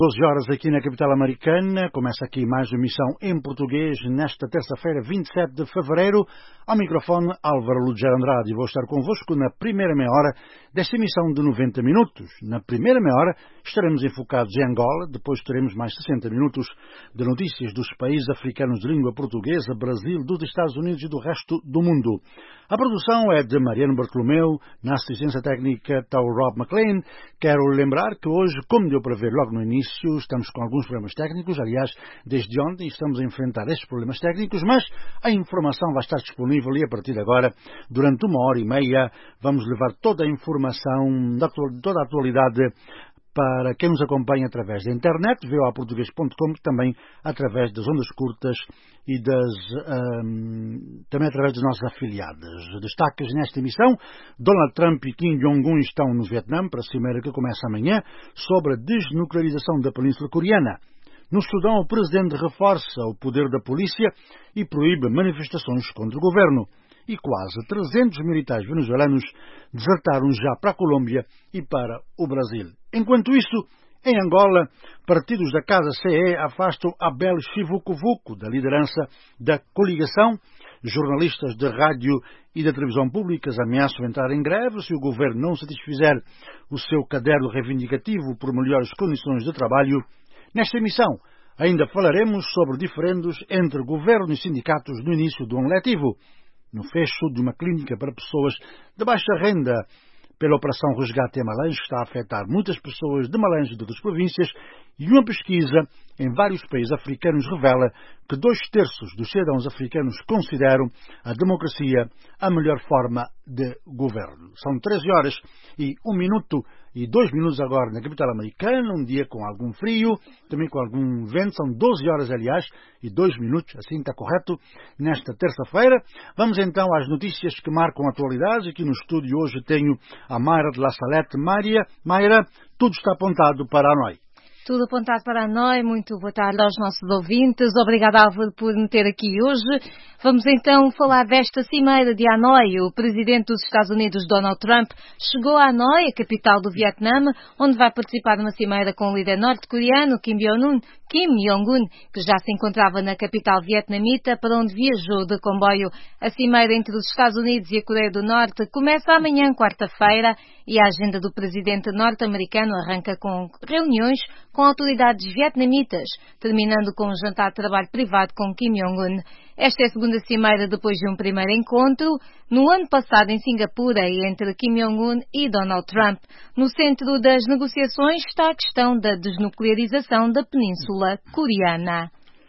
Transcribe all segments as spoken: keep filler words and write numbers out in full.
doze horas aqui na capital americana, começa aqui mais uma emissão em português nesta terça-feira, vinte e sete de fevereiro. Ao microfone, Álvaro Lugero Andrade, e vou estar convosco na primeira meia hora desta emissão de noventa minutos. Na primeira meia hora estaremos enfocados em Angola, depois teremos mais sessenta minutos de notícias dos países africanos de língua portuguesa, Brasil, dos Estados Unidos e do resto do mundo. A produção é de Mariano Bartolomeu, na assistência técnica está o Rob McLean. Quero lembrar que hoje, como deu para ver logo no início, estamos com alguns problemas técnicos, aliás, desde ontem estamos a enfrentar estes problemas técnicos, mas a informação vai estar disponível e a partir de agora, durante uma hora e meia, vamos levar toda a informação, toda a atualidade para quem nos acompanha através da internet, v o a português ponto com, também através das ondas curtas e das, um, também através das nossas afiliadas. Destaques nesta emissão: Donald Trump e Kim Jong-un estão no Vietnã para a cimeira que começa amanhã sobre a desnuclearização da Península Coreana. No Sudão, o presidente reforça o poder da polícia e proíbe manifestações contra o governo. E quase trezentos militares venezuelanos desertaram já para a Colômbia e para o Brasil. Enquanto isso, em Angola, partidos da Casa C E afastam Abel Chivucovuco da liderança da coligação. Jornalistas de rádio e da televisão públicas ameaçam entrar em greve se o governo não satisfizer o seu caderno reivindicativo por melhores condições de trabalho. Nesta emissão, ainda falaremos sobre diferendos entre governo e sindicatos no início do ano letivo. No fecho de uma clínica para pessoas de baixa renda pela Operação Resgate em Malange, que está a afetar muitas pessoas de Malange e de outras províncias, e uma pesquisa em vários países africanos revela que dois terços dos cidadãos africanos consideram a democracia a melhor forma de governo. São treze horas e um minuto e dois minutos agora na capital americana, um dia com algum frio, também com algum vento, são doze horas, aliás, e dois minutos, assim está correto, nesta terça-feira. Vamos então às notícias que marcam a atualidade. Aqui no estúdio hoje tenho a Mayra de La Salette. Maria, Mayra, tudo está apontado para a Hanoi. Tudo apontado para a Hanoi. Muito boa tarde aos nossos ouvintes. Obrigada, Álvaro, por me ter aqui hoje. Vamos então falar desta cimeira de Hanoi. O presidente dos Estados Unidos, Donald Trump, chegou a Hanoi, a capital do Vietnã, onde vai participar de uma cimeira com o líder norte-coreano, Kim Jong-un, Kim Jong-un, que já se encontrava na capital vietnamita, para onde viajou de comboio. A cimeira entre os Estados Unidos e a Coreia do Norte começa amanhã, quarta-feira, e a agenda do presidente norte-americano arranca com reuniões com autoridades vietnamitas, terminando com um jantar de trabalho privado com Kim Jong-un. Esta é a segunda cimeira depois de um primeiro encontro, no ano passado em Singapura, entre Kim Jong-un e Donald Trump. No centro das negociações está a questão da desnuclearização da Península Coreana.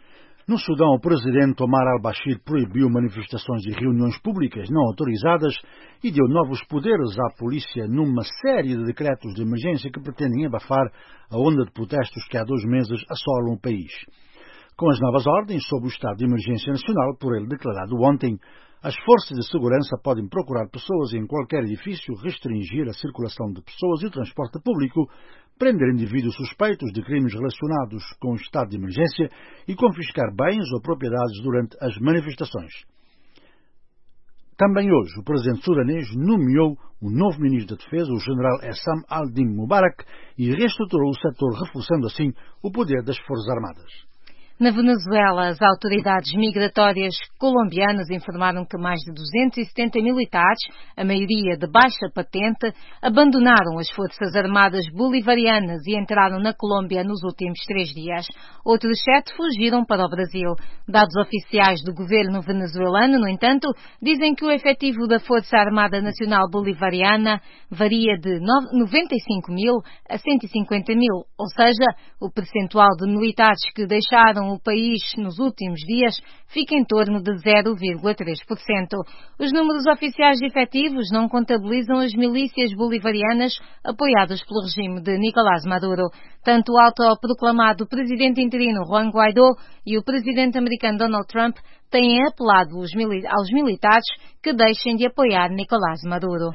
No Sudão, o presidente Omar al-Bashir proibiu manifestações e reuniões públicas não autorizadas e deu novos poderes à polícia numa série de decretos de emergência que pretendem abafar a onda de protestos que há dois meses assolam o país. Com as novas ordens sobre o estado de emergência nacional, por ele declarado ontem, as forças de segurança podem procurar pessoas em qualquer edifício, restringir a circulação de pessoas e o transporte público, prender indivíduos suspeitos de crimes relacionados com o estado de emergência e confiscar bens ou propriedades durante as manifestações. Também hoje, o presidente sudanês nomeou o novo ministro da Defesa, o general Essam al-Din Mubarak, e reestruturou o setor, reforçando assim o poder das Forças Armadas. Na Venezuela, as autoridades migratórias colombianas informaram que mais de duzentos e setenta militares, a maioria de baixa patente, abandonaram as Forças Armadas bolivarianas e entraram na Colômbia nos últimos três dias. Outros sete fugiram para o Brasil. Dados oficiais do governo venezuelano, no entanto, dizem que o efetivo da Força Armada Nacional Bolivariana varia de noventa e cinco mil a cento e cinquenta mil, ou seja, o percentual de militares que deixaram o país nos últimos dias fica em torno de zero vírgula três por cento. Os números oficiais de efetivos não contabilizam as milícias bolivarianas apoiadas pelo regime de Nicolás Maduro. Tanto o autoproclamado presidente interino Juan Guaidó e o presidente americano Donald Trump têm apelado aos militares que deixem de apoiar Nicolás Maduro.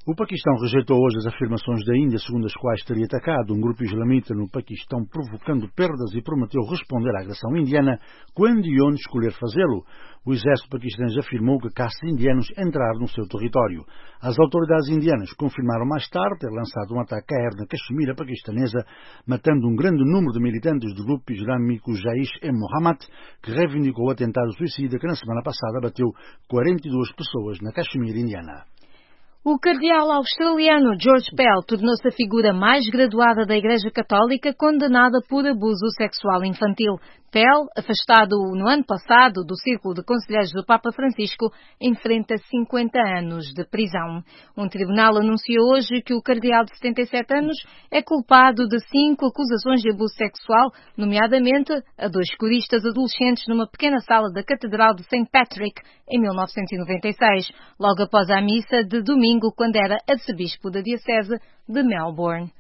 O Paquistão rejeitou hoje as afirmações da Índia, segundo as quais teria atacado um grupo islamita no Paquistão, provocando perdas, e prometeu responder à agressão indiana quando e onde escolher fazê-lo. O exército paquistanês afirmou que caças indianos entraram no seu território. As autoridades indianas confirmaram mais tarde ter lançado um ataque aéreo na Caxemira paquistanesa, matando um grande número de militantes do grupo islâmico Jaish-e-Mohammed, que reivindicou o atentado suicida que na semana passada abateu quarenta e duas pessoas na Caxemira indiana. O cardeal australiano George Pell tornou-se a figura mais graduada da Igreja Católica condenada por abuso sexual infantil. Pell, afastado no ano passado do Círculo de Conselheiros do Papa Francisco, enfrenta cinquenta anos de prisão. Um tribunal anunciou hoje que o cardeal de setenta e sete anos é culpado de cinco acusações de abuso sexual, nomeadamente a dois coristas adolescentes numa pequena sala da Catedral de Saint Patrick, em mil novecentos e noventa e seis, logo após a missa de domingo, quando era arcebispo da Diocese de Melbourne.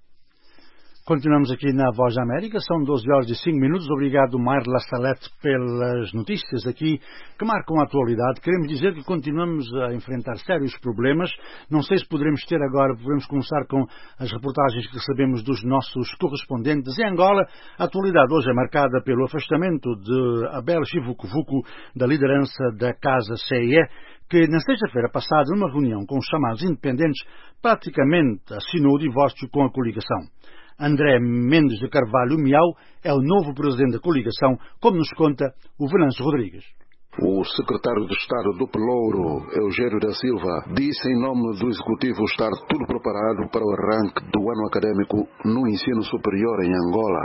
Continuamos aqui na Voz da América, são doze horas e cinco minutos. Obrigado, Marla Salete, pelas notícias aqui que marcam a atualidade. Queremos dizer que continuamos a enfrentar sérios problemas. Não sei se poderemos ter agora, podemos começar com as reportagens que recebemos dos nossos correspondentes. Em Angola, a atualidade hoje é marcada pelo afastamento de Abel Chivucovuco da liderança da Casa C E E, que na sexta-feira passada, numa reunião com os chamados independentes, praticamente assinou o divórcio com a coligação. André Mendes de Carvalho Miau é o novo presidente da coligação, como nos conta o Venâncio Rodrigues. O secretário de Estado do Pelouro, Eugênio da Silva, disse em nome do Executivo estar tudo preparado para o arranque do ano académico no ensino superior em Angola.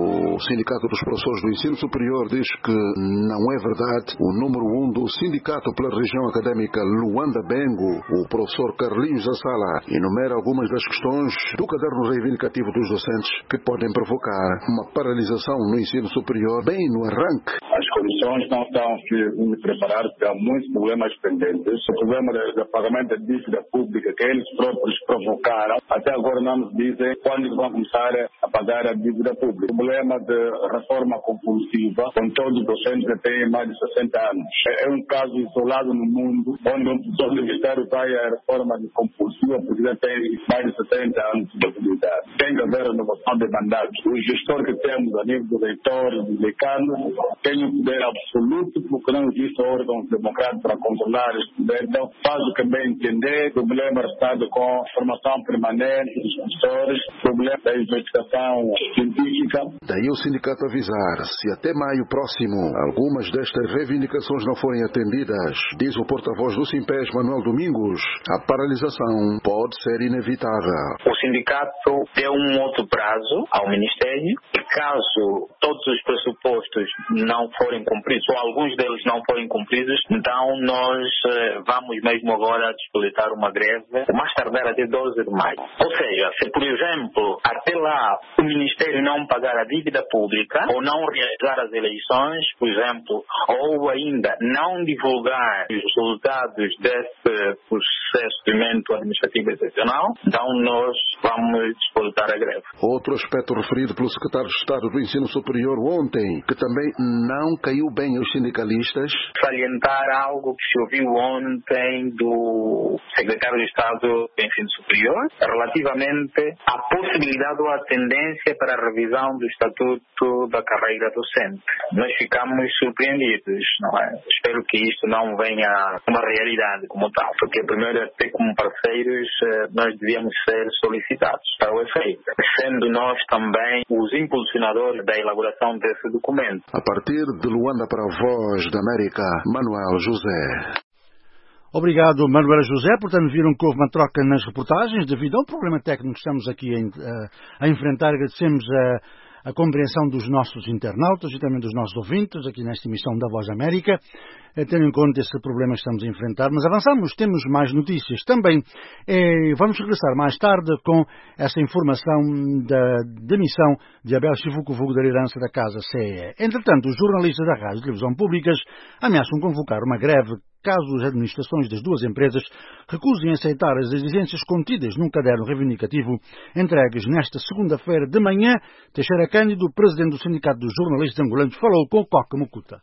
O Sindicato dos Professores do Ensino Superior diz que não é verdade. O número um do sindicato pela região académica, Luanda Bengo, o professor Carlinhos da Sala, enumera algumas das questões do caderno reivindicativo dos docentes que podem provocar uma paralisação no ensino superior bem no arranque. As condições não estão me preparar, porque há muitos problemas pendentes. O problema do pagamento da dívida pública que eles próprios provocaram, até agora não nos dizem quando vão começar a pagar a dívida pública. O problema de reforma compulsiva, com todos os docentes que têm mais de sessenta anos. É um caso isolado no mundo, onde um professor universitário vai à reforma compulsiva porque já tem mais de sessenta anos de atividade. Tem que haver renovação de mandatos. O gestor que temos a nível do reitor e do decano tem um poder absoluto, porque não existe órgão democrático para controlar este poder. Então, faz o que bem entender. Problema restado com formação permanente dos professores, problema da investigação científica. Daí o sindicato avisar, se até maio próximo algumas destas reivindicações não forem atendidas, diz o porta-voz do Simpes, Manuel Domingos, a paralisação pode ser inevitável. O sindicato deu um outro prazo ao Ministério e caso todos os pressupostos não forem cumpridos, ou alguns deles não forem cumpridos, então nós eh, vamos mesmo agora disponibilizar uma greve, o mais tardar até doze de maio. Ou seja, se por exemplo, até lá o Ministério não pagar a dívida pública, ou não realizar as eleições, por exemplo, ou ainda não divulgar os resultados desse procedimento administrativo excepcional, então nós vamos disponibilizar a greve. Outro aspecto referido pelo secretário de Estado do Ensino Superior ontem, que também não caiu bem aos sindicalistas. Salientar algo que se ouviu ontem do secretário de Estado do Ensino Superior relativamente à possibilidade ou à tendência para a revisão do Estatuto da Carreira Docente. Nós ficamos surpreendidos, não é? Espero que isto não venha uma realidade como tal, porque primeiro até como parceiros nós devíamos ser solicitados para o efeito, sendo nós também os impulsionadores da elaboração desse documento. A partir de Luanda para a Voz da América, Manuel José. Obrigado, Manuel José. Portanto, viram que houve uma troca nas reportagens devido a um problema técnico que estamos aqui a, a enfrentar. Agradecemos a, a compreensão dos nossos internautas e também dos nossos ouvintes aqui nesta emissão da Voz da América, tendo em conta esse problema que estamos a enfrentar. Mas avançamos, temos mais notícias também. Eh, vamos regressar mais tarde com essa informação da demissão de Abel Chivucovuco da liderança da Casa C E E. Entretanto, os jornalistas da Rádio e Televisão Públicas ameaçam convocar uma greve caso as administrações das duas empresas recusem aceitar as exigências contidas num caderno reivindicativo entregues nesta segunda-feira de manhã. Teixeira Cândido, presidente do Sindicato dos Jornalistas Angolanos, falou com o Coca Mucuta.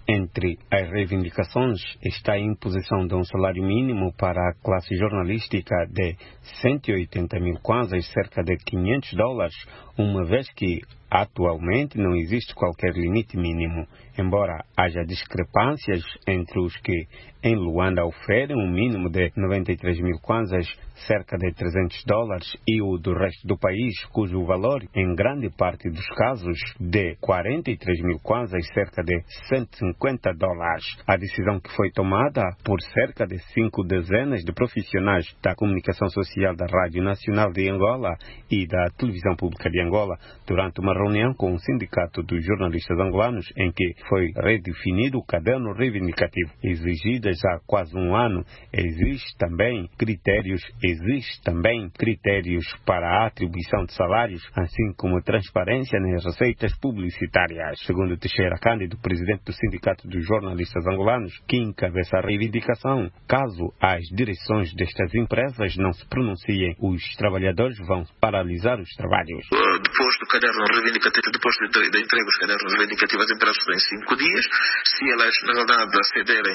Entre as reivindicações está a imposição de um salário mínimo para a classe jornalística de cento e oitenta mil kwanzas, cerca de quinhentos dólares, uma vez que atualmente não existe qualquer limite mínimo, embora haja discrepâncias entre os que em Luanda oferem um mínimo de noventa e três mil kwanzas, cerca de trezentos dólares, e o do resto do país, cujo valor, em grande parte dos casos, de quarenta e três mil kwanzas, cerca de cento e cinquenta dólares. A decisão que foi tomada por cerca de cinco dezenas de profissionais da comunicação social da Rádio Nacional de Angola e da Televisão Pública de Angola, durante uma reunião com o Sindicato dos Jornalistas Angolanos, em que foi redefinido o caderno reivindicativo. Exigidas há quase um ano, existe também critérios, existe também critérios para a atribuição de salários, assim como transparência nas receitas publicitárias. Segundo Teixeira Cândido, presidente do Sindicato dos Jornalistas Angolanos, que encabeça a reivindicação, caso as direções destas empresas não se pronunciem, os trabalhadores vão paralisar os trabalhos. Depois do caderno reivindicativo, depois de, de entrega dos cadernos reivindicativos, as empresas têm cinco dias. Se elas, na verdade, acederem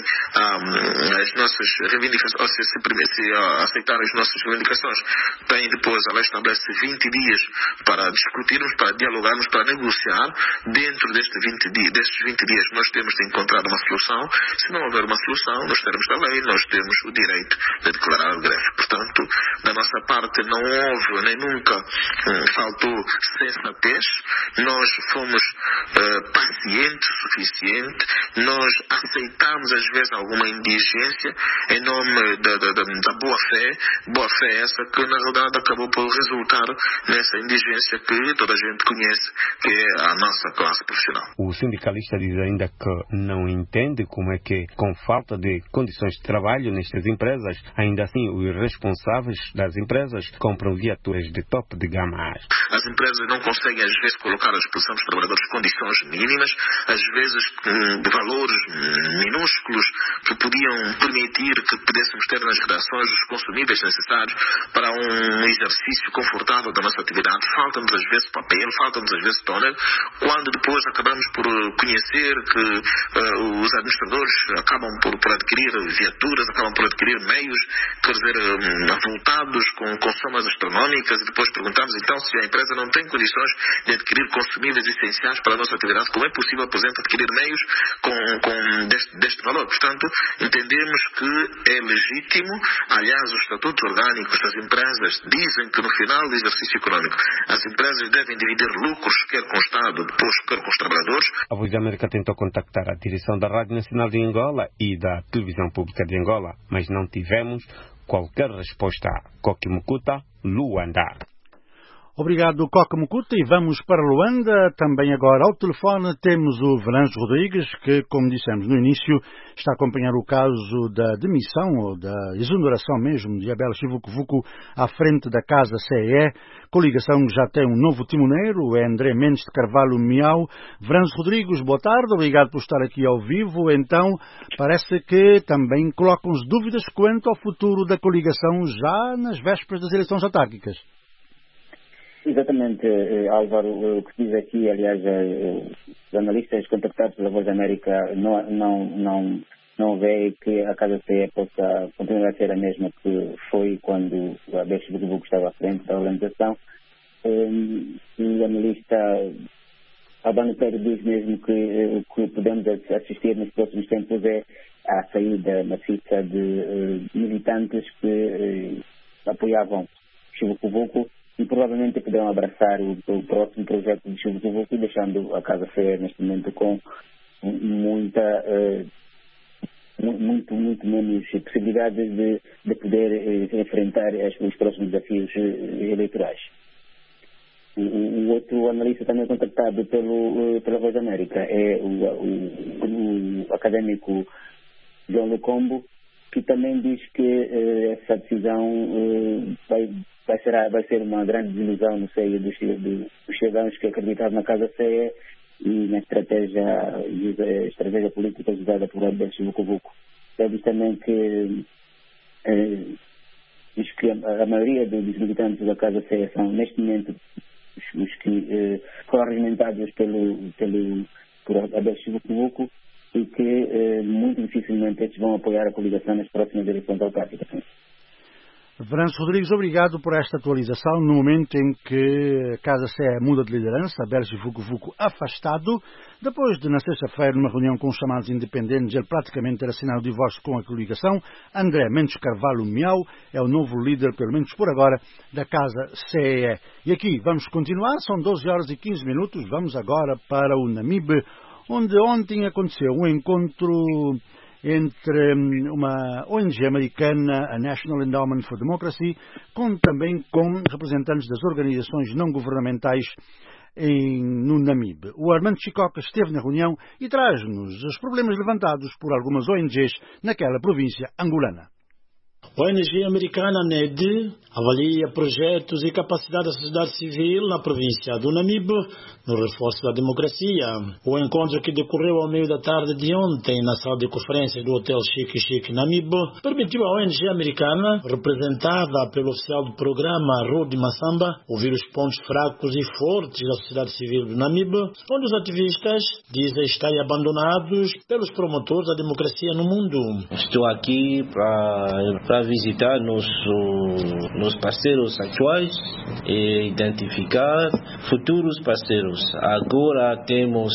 às nossas reivindicações, ou se, se, se uh, aceitarem as nossas reivindicações, têm depois, ela estabelece vinte dias para discutirmos, para dialogarmmos, para negociar. Dentro deste vinte dias, destes vinte dias, nós temos de encontrar uma solução. Se não houver uma solução, nos termos da lei, nós temos o direito de declarar a greve. Portanto, da nossa parte, não houve, nem nunca hum, faltou sensatez. Nós fomos uh, pacientes o suficiente. Nós aceitamos, às vezes, alguma indigência em nome da, da, da, da boa-fé. Boa-fé essa que, na verdade, acabou por resultar nessa indigência que toda a gente conhece, que é a nossa classe profissional. O sindicalista diz ainda que não entende como é que, com falta de condições de trabalho nestas empresas, ainda assim os responsáveis das empresas compram viaturas de top de gama. As empresas não conseguem, às vezes, colocar à disposição dos trabalhadores condições mínimas, às vezes de valores minúsculos que podiam permitir que pudéssemos ter nas redações os consumíveis necessários para um exercício confortável da nossa atividade. Falta-nos às vezes papel, falta-nos às vezes tóner, quando depois acabamos por conhecer que uh, os administradores acabam por, por adquirir viaturas, acabam por adquirir meios, quer dizer, um, avultados com, com somas astronómicas, e depois perguntamos então se a empresa não tem condições de adquirir consumíveis essenciais para a nossa atividade, como é possível, por exemplo, adquirir meios com, com deste, deste valor. Portanto, entendemos que é legítimo. Aliás, os estatutos orgânicos das empresas dizem que no final do exercício econômico as empresas devem dividir lucros, quer com o Estado, depois quer com os trabalhadores. A Voz da América tentou contactar a direção da Rádio Nacional de Angola e da Televisão Pública de Angola, mas não tivemos qualquer resposta. Koki Mukuta, Luanda. Obrigado, Coca Mucuta, e vamos para Luanda. Também agora ao telefone temos o Venâncio Rodrigues, que, como dissemos no início, está a acompanhar o caso da demissão, ou da exoneração mesmo, de Abel Chivucovuco à frente da Casa C E E. Coligação já tem um novo timoneiro, é André Mendes de Carvalho Miau. Venâncio Rodrigues, boa tarde, obrigado por estar aqui ao vivo. Então, parece que também colocam-se dúvidas quanto ao futuro da coligação já nas vésperas das eleições autárquicas. Exatamente, Álvaro, o que diz aqui, aliás, os analistas contactados pela Voz da América não, não, não, não veem que a Casa C E E possa continuar a ser a mesma que foi quando o Abel Chivucovuco estava à frente da organização. O analista Albano Pedro diz mesmo que o que podemos assistir nos próximos tempos é a saída maciça de militantes que apoiavam Chivucovuco e provavelmente poderão abraçar o, o próximo projeto de Chivucovuco, deixando a Casa C E E neste momento com muita, uh, muito, muito menos possibilidades de, de poder uh, enfrentar as, os próximos desafios uh, eleitorais. O, o outro analista também contactado pelo, uh, pela Voz da América é o, o, o académico João Lecombo, que também diz que uh, essa decisão uh, vai Vai ser, vai ser uma grande desilusão no seio dos, dos cidadãos que acreditavam na Casa C E E e na estratégia, estratégia política usada por Abel Chivucovuco. Ele diz também que, eh, diz que a, a maioria dos militantes da Casa C E E são, neste momento, os, os que eh, foram regimentados pelo, pelo, por Abel Chivucovuco, e que eh, muito dificilmente estes vão apoiar a coligação nas próximas eleições autárquicas. Veranço Rodrigues, obrigado por esta atualização no momento em que a Casa C E muda de liderança, Bércio Vucu-Vucu afastado, depois de na sexta-feira, numa reunião com os chamados independentes, ele praticamente ter assinado o divórcio com a coligação. André Mendes Carvalho Miau é o novo líder, pelo menos por agora, da Casa C E. E aqui vamos continuar, são doze horas e quinze minutos, vamos agora para o Namibe, onde ontem aconteceu um encontro entre uma O N G americana, a National Endowment for Democracy, com, também com representantes das organizações não governamentais em, no Namibe. O Armando Chicoca esteve na reunião e traz-nos os problemas levantados por algumas O N Gs naquela província angolana. A O N G americana N E D avalia projetos e capacidade da sociedade civil na província do Namibe no reforço da democracia. O encontro, que decorreu ao meio da tarde de ontem na sala de conferências do Hotel Chique Chique Namibe, permitiu à O N G americana, representada pelo oficial do programa Rudi Massamba, ouvir os pontos fracos e fortes da sociedade civil do Namibe, onde os ativistas dizem estarem abandonados pelos promotores da democracia no mundo. Estou aqui para visitar nos, nos parceiros atuais e identificar futuros parceiros. Agora temos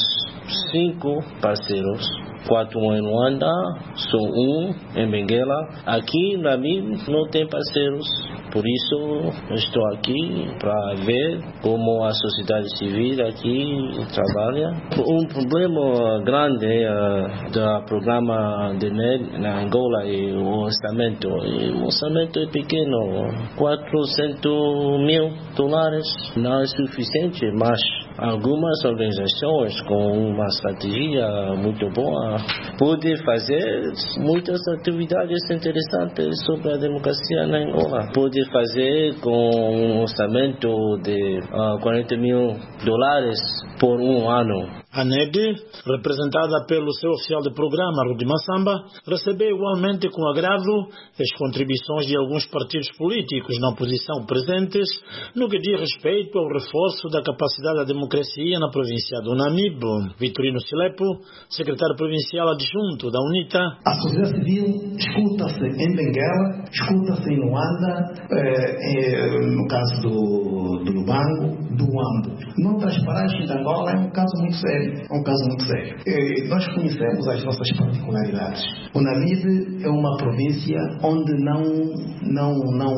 cinco parceiros, quatro em Luanda, só um em Benguela. Aqui na Namibe não tem parceiros, por isso estou aqui para ver como a sociedade civil aqui trabalha. Um problema grande é do programa de N E D na Angola é o orçamento. O orçamento é pequeno, quatrocentos mil dólares, não é suficiente, mas algumas organizações com uma estratégia muito boa podem fazer muitas atividades interessantes sobre a democracia na Angola. Pode fazer com um orçamento de uh, quarenta mil dólares por um ano. A N E D, representada pelo seu oficial de programa, Rudi Massamba, recebeu igualmente com agrado as contribuições de alguns partidos políticos na oposição presentes no que diz respeito ao reforço da capacidade da democracia na província do Namibe. Vitorino Silepo, secretário provincial adjunto da UNITA. A sociedade civil escuta-se em Benguela, escuta-se em Luanda, eh, eh, no caso do, do Lubango, do Uambo. Noutras paragens de Angola é um caso muito sério. É um caso muito sério. E nós conhecemos as nossas particularidades. O Namibe é uma província onde não, não, não,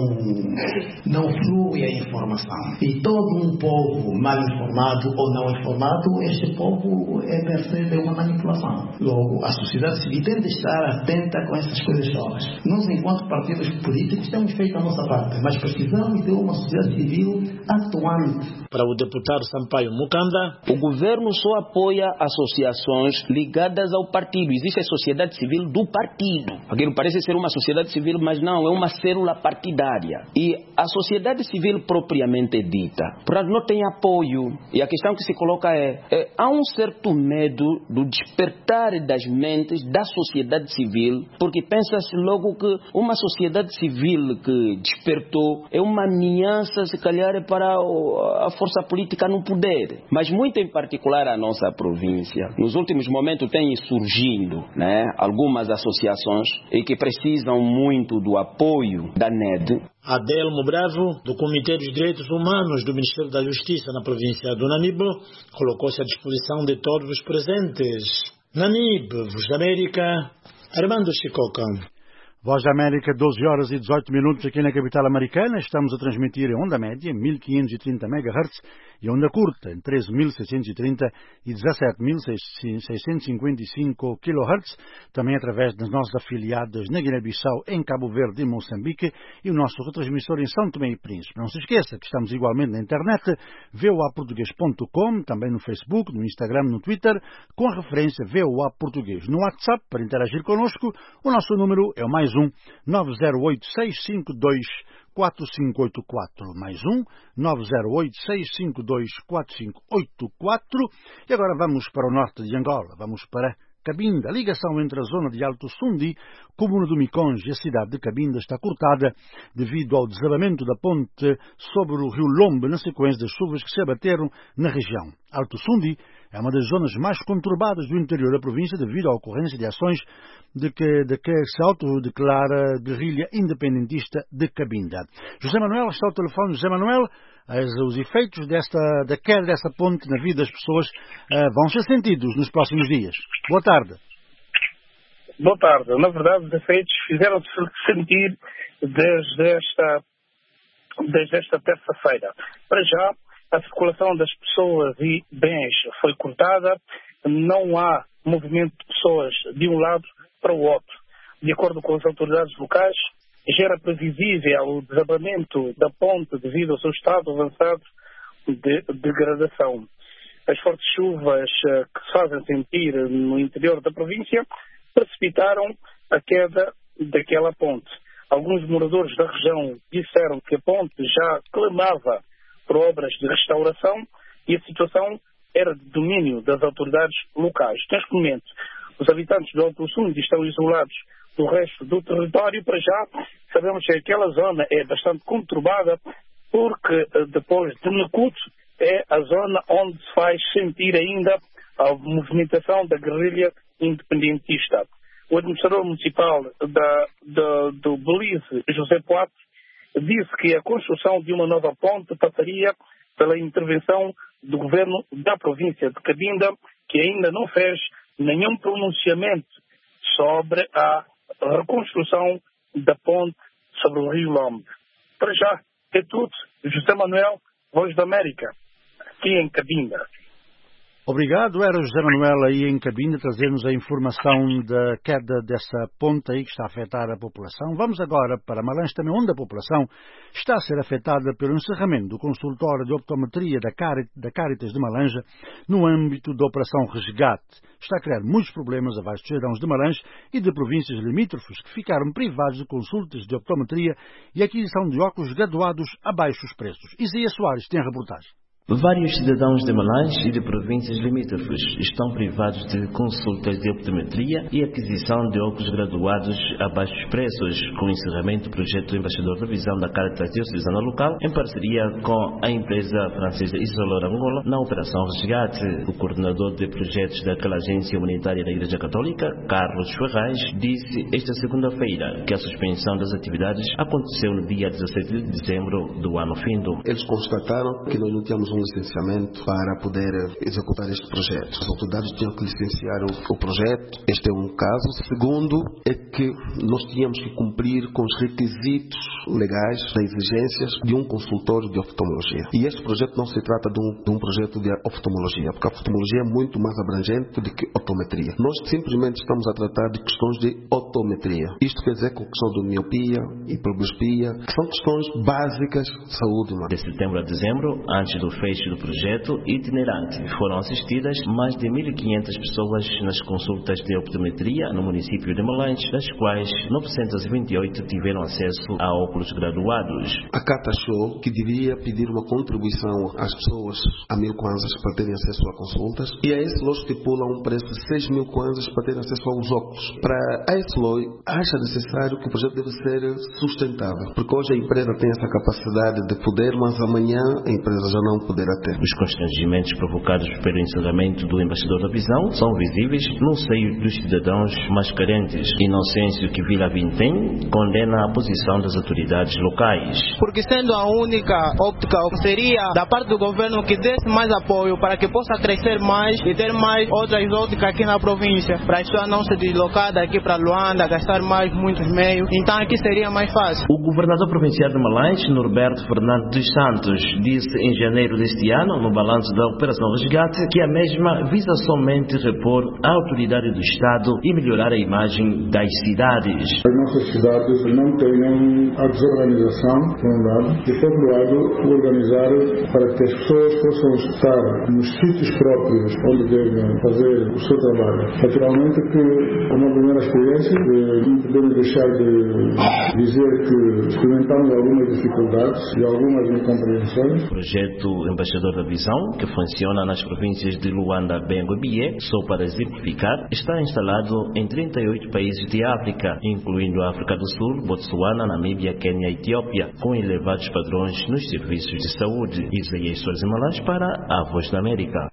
não flui a informação. E todo um povo mal informado ou não informado, este povo é mercê de uma manipulação. Logo, a sociedade civil tem de estar atenta com essas coisas todas. Nós, enquanto partidos políticos, temos feito a nossa parte, mas precisamos de uma sociedade civil atuante. Para o deputado Sampaio Mukanda, o governo só apoia associações ligadas ao partido. Existe a sociedade civil do partido. Aquilo parece ser uma sociedade civil, mas não, é uma célula partidária. E a sociedade civil propriamente dita, portanto, não tem apoio. E a questão que se coloca é, é há um certo medo do despertar das mentes da sociedade civil, porque pensa-se logo que uma sociedade civil que despertou é uma ameaça, se calhar, para a força política no poder. Mas muito em particular a nossa província. Nos últimos momentos têm surgindo, né, algumas associações e que precisam muito do apoio da N E D. Adelmo Bravo, do Comitê dos Direitos Humanos do Ministério da Justiça na província do Namibe, colocou-se à disposição de todos os presentes. Namibe, Voz da América, Armando Chicoca. Voz da América, doze horas e dezoito minutos aqui na capital americana. Estamos a transmitir em onda média, mil quinhentos e trinta megahertz, e onda curta, em treze mil seiscentos e trinta e dezassete mil seiscentos e cinquenta e cinco kilohertz, também através das nossas afiliadas na Guiné-Bissau, em Cabo Verde e Moçambique, e o nosso retransmissor em São Tomé e Príncipe. Não se esqueça que estamos igualmente na internet, v o a português ponto com, também no Facebook, no Instagram, no Twitter, com a referência V O A Português. No WhatsApp, para interagir connosco, o nosso número é o mais um nove zero oito seis cinco dois quatro cinco oito quatro, mais um nove zero oito seis cinco dois quatro cinco oito quatro. E agora vamos para o norte de Angola, vamos para Cabinda. A ligação entre a zona de Alto Sundi, comuna do Miconge, e a cidade de Cabinda está cortada devido ao desabamento da ponte sobre o rio Lombe na sequência das chuvas que se abateram na região. Alto Sundi é uma das zonas mais conturbadas do interior da província devido à ocorrência de ações de que, de que se autodeclara guerrilha independentista de Cabinda. José Manuel está ao telefone. José Manuel, as, os efeitos desta, da queda dessa ponte na vida das pessoas uh, vão ser sentidos nos próximos dias. Boa tarde. Boa tarde. Na verdade, os efeitos fizeram-se sentir desde esta, desde esta terça-feira. Para já, a circulação das pessoas e bens foi cortada, não há movimento de pessoas de um lado para o outro. De acordo com as autoridades locais, já era previsível o desabamento da ponte devido ao seu estado avançado de degradação. As fortes chuvas que se fazem sentir no interior da província precipitaram a queda daquela ponte. Alguns moradores da região disseram que a ponte já clamava por obras de restauração e a situação era de domínio das autoridades locais. Neste momento, os habitantes do Alto Sundi estão isolados do resto do território. Para já, sabemos que aquela zona é bastante conturbada porque depois de Macuto é a zona onde se faz sentir ainda a movimentação da guerrilha independentista. O administrador municipal da, da, do Belize, José Poate, disse que a construção de uma nova ponte passaria pela intervenção do governo da província de Cabinda, que ainda não fez nenhum pronunciamento sobre a reconstrução da ponte sobre o rio Lombe. Para já, é tudo. José Manuel, Voz da América, aqui em Cabinda. Obrigado. Era José Manuel aí em Cabinda trazer-nos a informação da queda dessa ponte aí que está a afetar a população. Vamos agora para Malange, também onde a população está a ser afetada pelo encerramento do consultório de optometria da Caritas de Malange no âmbito da Operação Resgate. Está a criar muitos problemas a vários cidadãos de Malange e de províncias limítrofes que ficaram privados de consultas de optometria e aquisição de óculos graduados a baixos preços. Isaías Soares tem a reportagem. Vários cidadãos de Malange e de províncias limítrofes estão privados de consultas de optometria e aquisição de óculos graduados a baixos preços, com o encerramento do projeto do embaixador da visão da Caritas Diocesana Local, em parceria com a empresa francesa Isolor Angola, na Operação Resgate. O coordenador de projetos daquela agência humanitária da Igreja Católica, Carlos Ferraz, disse esta segunda-feira que a suspensão das atividades aconteceu no dia dezassete de dezembro do ano findo. Eles constataram que nós não tínhamos um licenciamento para poder executar este projeto. As autoridades tinham que licenciar o, o projeto. Este é um caso. Segundo, é que nós tínhamos que cumprir com os requisitos legais, das exigências de um consultório de oftalmologia. E este projeto não se trata de um, de um projeto de oftalmologia, porque a oftalmologia é muito mais abrangente do que optometria. Nós simplesmente estamos a tratar de questões de optometria. Isto quer dizer com a questão de miopia, hiperbiopia, que são questões básicas de saúde humana. De setembro a dezembro, antes do fecho do projeto itinerante, foram assistidas mais de mil e quinhentas pessoas nas consultas de optometria no município de Malange, das quais novecentos e vinte e oito tiveram acesso a óculos graduados. A Cata achou que devia pedir uma contribuição às pessoas a mil kwanzas para terem acesso a consultas, e a esse loja estipula um preço de seis mil kwanzas para terem acesso aos óculos. Para a esse loja, acha necessário que o projeto deve ser sustentável, porque hoje a empresa tem essa capacidade de poder, mas amanhã a empresa já não poderá ter. Os constrangimentos provocados pelo encerramento do embaixador da visão são visíveis no seio dos cidadãos mais carentes. Inocêncio que Vila Vintém condena a posição das autoridades locais. Porque sendo a única óptica, seria da parte do governo que desse mais apoio para que possa crescer mais e ter mais outras ópticas aqui na província, para a pessoa não se deslocar daqui para Luanda, gastar mais muitos meios. Então aqui seria mais fácil. O governador provincial de Malange, Norberto Fernando dos Santos, disse em janeiro deste ano, no balanço da Operação Resgate, que a mesma visa somente repor a autoridade do Estado e melhorar a imagem das cidades. As nossas cidades não têm a desorganização, por um lado, e por outro lado, organizar para que as pessoas possam estar nos sítios próprios onde devem fazer o seu trabalho. Naturalmente que é uma primeira experiência, não podemos deixar de dizer que experimentamos algumas dificuldades e algumas incompreensões. O projeto embaixador da Visão, que funciona nas províncias de Luanda, Bengo e Bié, só para exemplificar, está instalado em trinta e oito países de África, incluindo a África do Sul, Botsuana, Namíbia, Quênia e Etiópia, com elevados padrões nos serviços de saúde. Isaías Soares Malás para a Voz da América.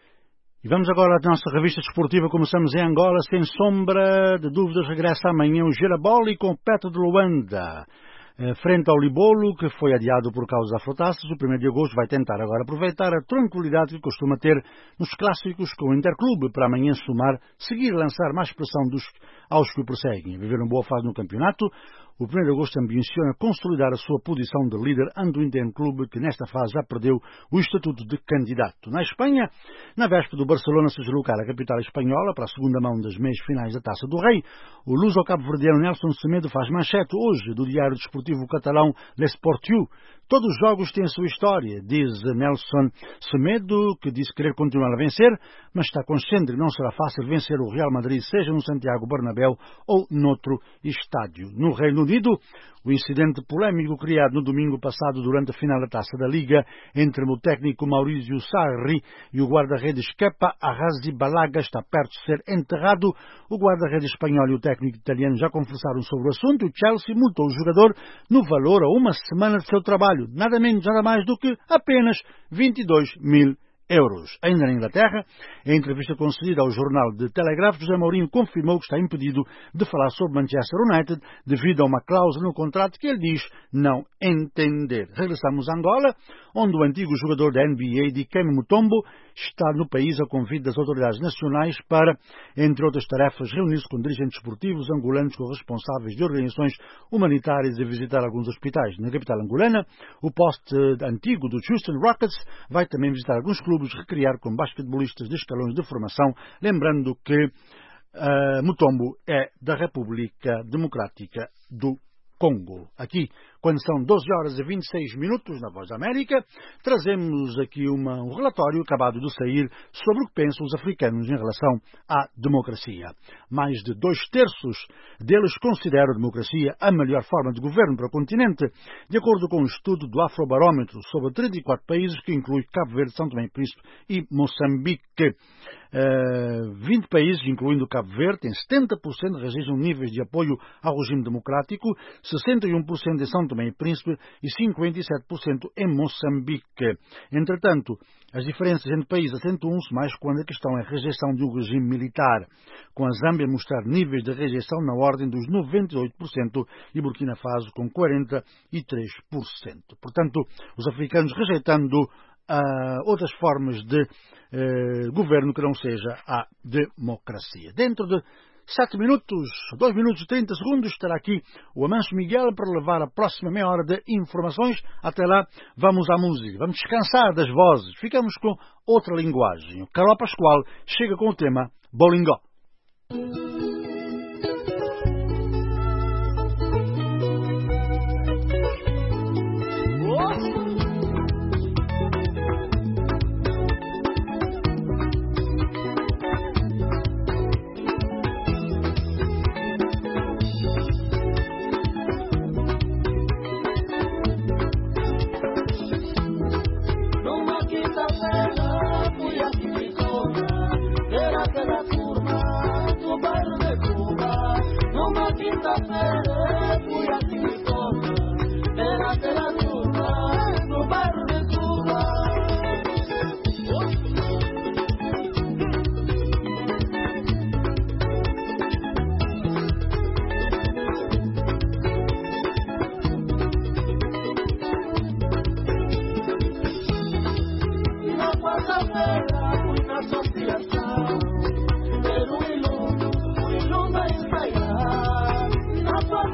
E vamos agora à nossa revista desportiva. Começamos em Angola, sem sombra de dúvidas, regressa amanhã o Giraboli com o Petro de Luanda. Frente ao Libolo, que foi adiado por causa da Afrotaças, o primeiro de agosto vai tentar agora aproveitar a tranquilidade que costuma ter nos clássicos com o Interclube para amanhã somar, seguir lançar mais pressão dos, aos que o perseguem. Viver uma boa fase no campeonato, o primeiro de agosto ambiciona consolidar a sua posição de líder ante o Interclube, que nesta fase já perdeu o estatuto de candidato. Na Espanha, na véspera do Barcelona se deslocar à capital espanhola para a segunda mão das meias finais da Taça do Rei, o luso-cabo-verdiano Nelson Semedo faz manchete hoje do diário desportivo catalão L'Esportiu. Todos os jogos têm a sua história, diz Nelson Semedo, que disse querer continuar a vencer, mas está consciente que não será fácil vencer o Real Madrid, seja no Santiago Bernabéu ou noutro estádio. No Reino Unido, o incidente polémico criado no domingo passado durante a final da Taça da Liga entre o técnico Maurizio Sarri e o guarda-redes Kepa Arrizabalaga está perto de ser enterrado. O guarda-redes espanhol e o técnico italiano já conversaram sobre o assunto e o Chelsea multou o jogador no valor a uma semana de seu trabalho, nada menos, nada mais do que apenas vinte e dois mil euros. Ainda na Inglaterra, em entrevista concedida ao jornal The Telegraph, José Mourinho confirmou que está impedido de falar sobre Manchester United devido a uma cláusula no contrato que ele diz não entender. Regressamos a Angola, onde o antigo jogador da N B A, Dikembe Mutombo, está no país a convite das autoridades nacionais para, entre outras tarefas, reunir-se com dirigentes esportivos angolanos com responsáveis de organizações humanitárias e visitar alguns hospitais. Na capital angolana, o poste antigo do Houston Rockets vai também visitar alguns clubes, recriar com basquetebolistas de escalões de formação, lembrando que uh, Mutombo é da República Democrática do Congo. Aqui, quando são doze horas e vinte e seis minutos na Voz da América, trazemos aqui uma, um relatório acabado de sair sobre o que pensam os africanos em relação à democracia. Mais de dois terços deles consideram a democracia a melhor forma de governo para o continente, de acordo com um estudo do Afrobarómetro sobre trinta e quatro países, que inclui Cabo Verde, São Tomé e Príncipe e Moçambique. Uh, vinte países, incluindo Cabo Verde, têm setenta por cento registram níveis de apoio ao regime democrático, sessenta e um por cento em São Tomé e Príncipe e cinquenta e sete por cento em Moçambique. Entretanto, as diferenças entre países acentuam-se mais quando a questão é a rejeição de um regime militar, com a Zâmbia a mostrar níveis de rejeição na ordem dos noventa e oito por cento e Burkina Faso com quarenta e três por cento. Portanto, os africanos rejeitando Uh, outras formas de uh, governo que não seja a democracia. Dentro de sete minutos, dois minutos e trinta segundos, estará aqui o Amancio Miguel para levar a próxima meia hora de informações. Até lá, vamos à música. Vamos descansar das vozes. Ficamos com outra linguagem. O Carol Pascoal chega com o tema Bolingó. Pero iluno, iluno ensaiar, na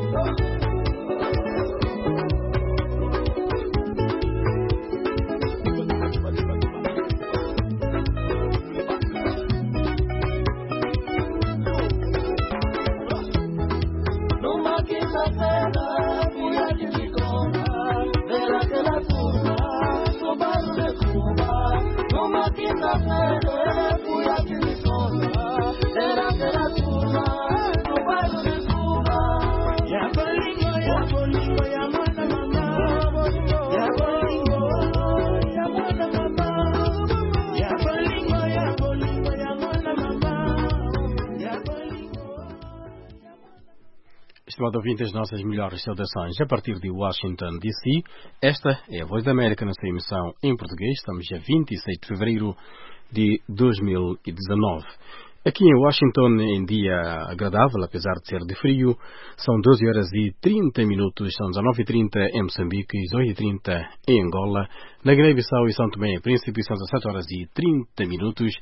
Estimado ouvinte, as nossas melhores saudações a partir de Washington, D C. Esta é a Voz da América na sua emissão em português. Estamos dia vinte e seis de fevereiro de dois mil e dezanove. Aqui em Washington, em dia agradável, apesar de ser de frio, são doze horas e trinta minutos, são dezanove e trinta em Moçambique e dezoito e trinta em Angola. Na Guiné-Bissau e São Tomé e Príncipe são dezessete horas e trinta minutos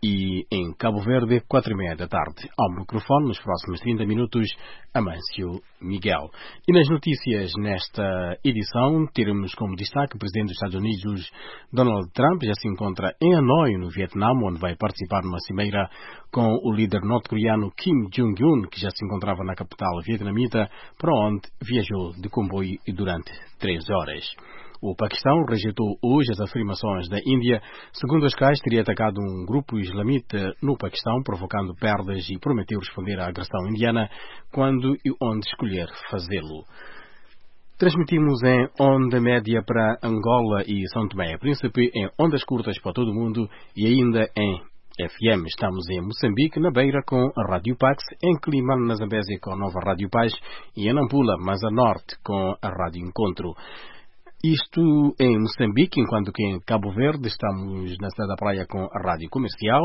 e em Cabo Verde, quatro e meia da tarde. Ao microfone, nos próximos trinta minutos, Amâncio Miguel. E nas notícias nesta edição, teremos como destaque o presidente dos Estados Unidos, Donald Trump, já se encontra em Hanoi, no Vietnã, onde vai participar numa cimeira com o líder norte-coreano Kim Jong-un, que já se encontrava na capital vietnamita, para onde viajou de comboio durante três horas. O Paquistão rejeitou hoje as afirmações da Índia, segundo as quais teria atacado um grupo islamita no Paquistão, provocando perdas, e prometeu responder à agressão indiana quando e onde escolher fazê-lo. Transmitimos em onda média para Angola e São Tomé e Príncipe, em ondas curtas para todo o mundo e ainda em F M. Estamos em Moçambique, na Beira, com a Rádio Pax, em Climane, na Zambésia, com a Nova Rádio Paz, e em Nampula, mais a norte, com a Rádio Encontro. Isto em Moçambique, enquanto que em Cabo Verde estamos na cidade da Praia com a Rádio Comercial,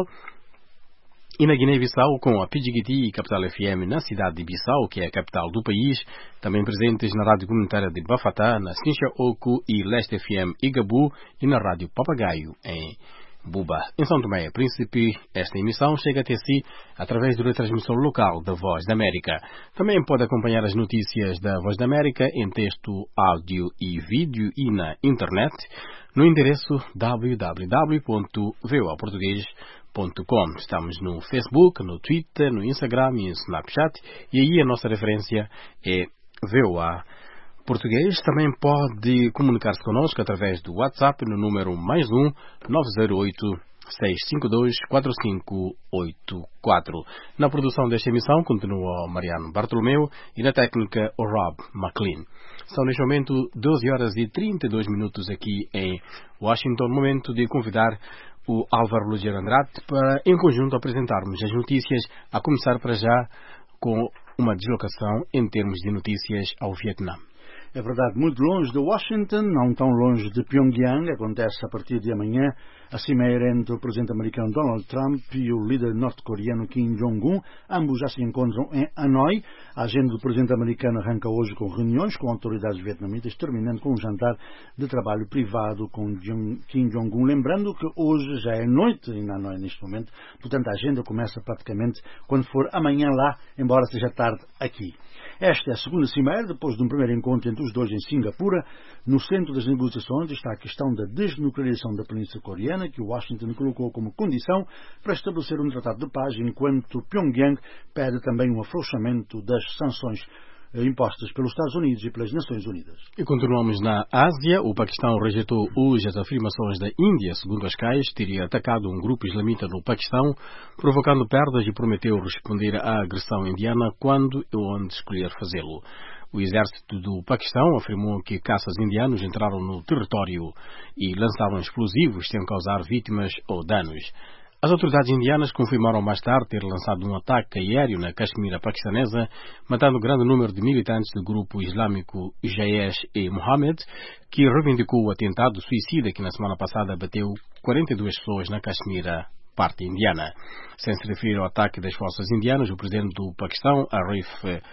e na Guiné-Bissau com a P G G T e Capital F M na cidade de Bissau, que é a capital do país, também presentes na Rádio Comunitária de Bafatá, na Sincha Oco e Leste F M e Gabu, e na Rádio Papagaio em Buba. Em São Tomé e Príncipe, esta emissão chega até si através do retransmissor local da Voz da América. Também pode acompanhar as notícias da Voz da América em texto, áudio e vídeo e na internet no endereço w w w ponto v o a português ponto com. Estamos no Facebook, no Twitter, no Instagram e no Snapchat, e aí a nossa referência é V O A Português. Também pode comunicar-se connosco através do WhatsApp no número mais um nove zero oito, seis cinco dois, quatro cinco oito quatro. Na produção desta emissão continua o Mariano Bartolomeu e na técnica o Rob McLean. São neste momento doze horas e trinta e dois minutos aqui em Washington. Momento de convidar o Álvaro Lugero Andrade para em conjunto apresentarmos as notícias, a começar para já com uma deslocação em termos de notícias ao Vietnã. É verdade, muito longe de Washington, não tão longe de Pyongyang, acontece a partir de amanhã a cimeira entre o presidente americano Donald Trump e o líder norte-coreano Kim Jong-un. Ambos já se encontram em Hanoi. A agenda do presidente americano arranca hoje com reuniões com autoridades vietnamitas, terminando com um jantar de trabalho privado com Kim Jong-un. Lembrando que hoje já é noite em Hanoi neste momento, portanto a agenda começa praticamente quando for amanhã lá, embora seja tarde aqui. Esta é a segunda cimeira, depois de um primeiro encontro entre os dois em Singapura. No centro das negociações está a questão da desnuclearização da Península Coreana, que Washington colocou como condição para estabelecer um tratado de paz, enquanto Pyongyang pede também um afrouxamento das sanções impostas pelos Estados Unidos e pelas Nações Unidas. E continuamos na Ásia. O Paquistão rejeitou hoje as afirmações da Índia, segundo as quais teria atacado um grupo islamita no Paquistão, provocando perdas, e prometeu responder à agressão indiana quando e onde escolher fazê-lo. O exército do Paquistão afirmou que caças indianos entraram no território e lançaram explosivos sem causar vítimas ou danos. As autoridades indianas confirmaram mais tarde ter lançado um ataque aéreo na Caxemira paquistanesa, matando um grande número de militantes do grupo islâmico Jaish-e-Mohammed, que reivindicou o atentado suicida que na semana passada bateu quarenta e duas pessoas na Caxemira, parte indiana. Sem se referir ao ataque das forças indianas, o presidente do Paquistão, Arif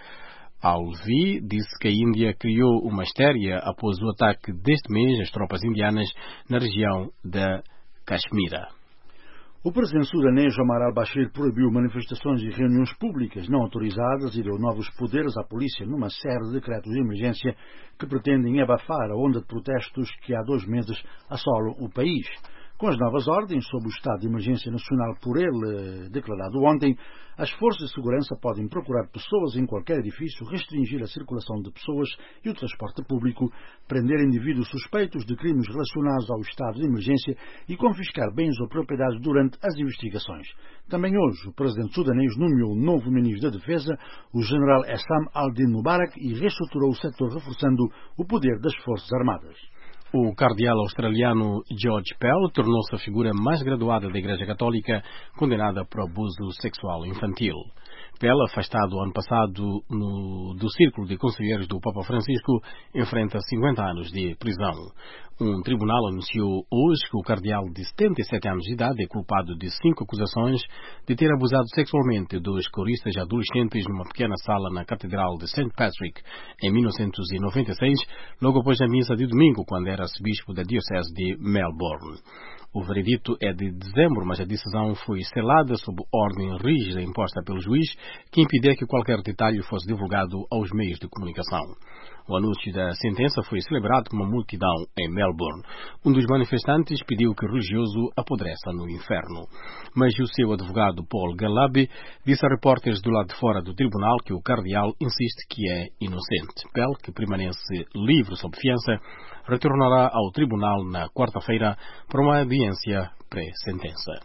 Alvi, disse que a Índia criou uma histeria após o ataque deste mês às tropas indianas na região da Caxemira. O presidente sudanês Omar al-Bashir proibiu manifestações e reuniões públicas não autorizadas e deu novos poderes à polícia numa série de decretos de emergência que pretendem abafar a onda de protestos que há dois meses assolam o país. Com as novas ordens sobre o estado de emergência nacional por ele declarado ontem, as forças de segurança podem procurar pessoas em qualquer edifício, restringir a circulação de pessoas e o transporte público, prender indivíduos suspeitos de crimes relacionados ao estado de emergência e confiscar bens ou propriedades durante as investigações. Também hoje, o presidente sudanês nomeou um novo ministro da Defesa, o general Essam al-Din Mubarak, e reestruturou o setor, reforçando o poder das Forças Armadas. O cardeal australiano George Pell tornou-se a figura mais graduada da Igreja Católica condenada por abuso sexual infantil. Pell, afastado ano passado no, do círculo de conselheiros do Papa Francisco, enfrenta cinquenta anos de prisão. Um tribunal anunciou hoje que o cardeal de setenta e sete anos de idade é culpado de cinco acusações de ter abusado sexualmente dos coristas adolescentes numa pequena sala na Catedral de Saint Patrick em mil novecentos e noventa e seis, logo após a missa de domingo, quando era arcebispo da Diocese de Melbourne. O veredito é de dezembro, mas a decisão foi selada sob ordem rígida imposta pelo juiz, que impedia que qualquer detalhe fosse divulgado aos meios de comunicação. O anúncio da sentença foi celebrado com uma multidão em Melbourne. Um dos manifestantes pediu que o religioso apodreça no inferno. Mas o seu advogado Paul Galabi disse a repórteres do lado de fora do tribunal que o cardeal insiste que é inocente. Pell, que permanece livre sob fiança, retornará ao tribunal na quarta-feira para uma audiência pré-sentença.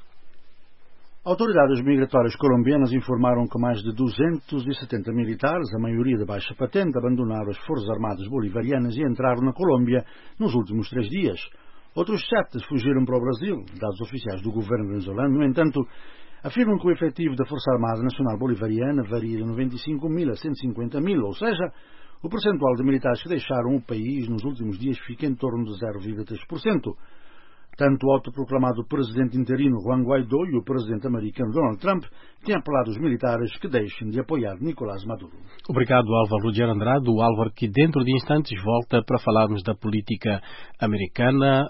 Autoridades migratórias colombianas informaram que mais de duzentos e setenta militares, a maioria de baixa patente, abandonaram as Forças Armadas Bolivarianas e entraram na Colômbia nos últimos três dias. Outros sete fugiram para o Brasil, dados oficiais do governo venezuelano. No entanto, afirmam que o efetivo da Força Armada Nacional Bolivariana varia de noventa e cinco mil a cento e cinquenta mil, ou seja, o percentual de militares que deixaram o país nos últimos dias fica em torno de zero vírgula três por cento. Tanto o autoproclamado presidente interino Juan Guaidó e o presidente americano Donald Trump têm apelado aos militares que deixem de apoiar Nicolás Maduro. Obrigado, Álvaro Rogério Andrade. O Álvaro, que dentro de instantes volta para falarmos da política americana,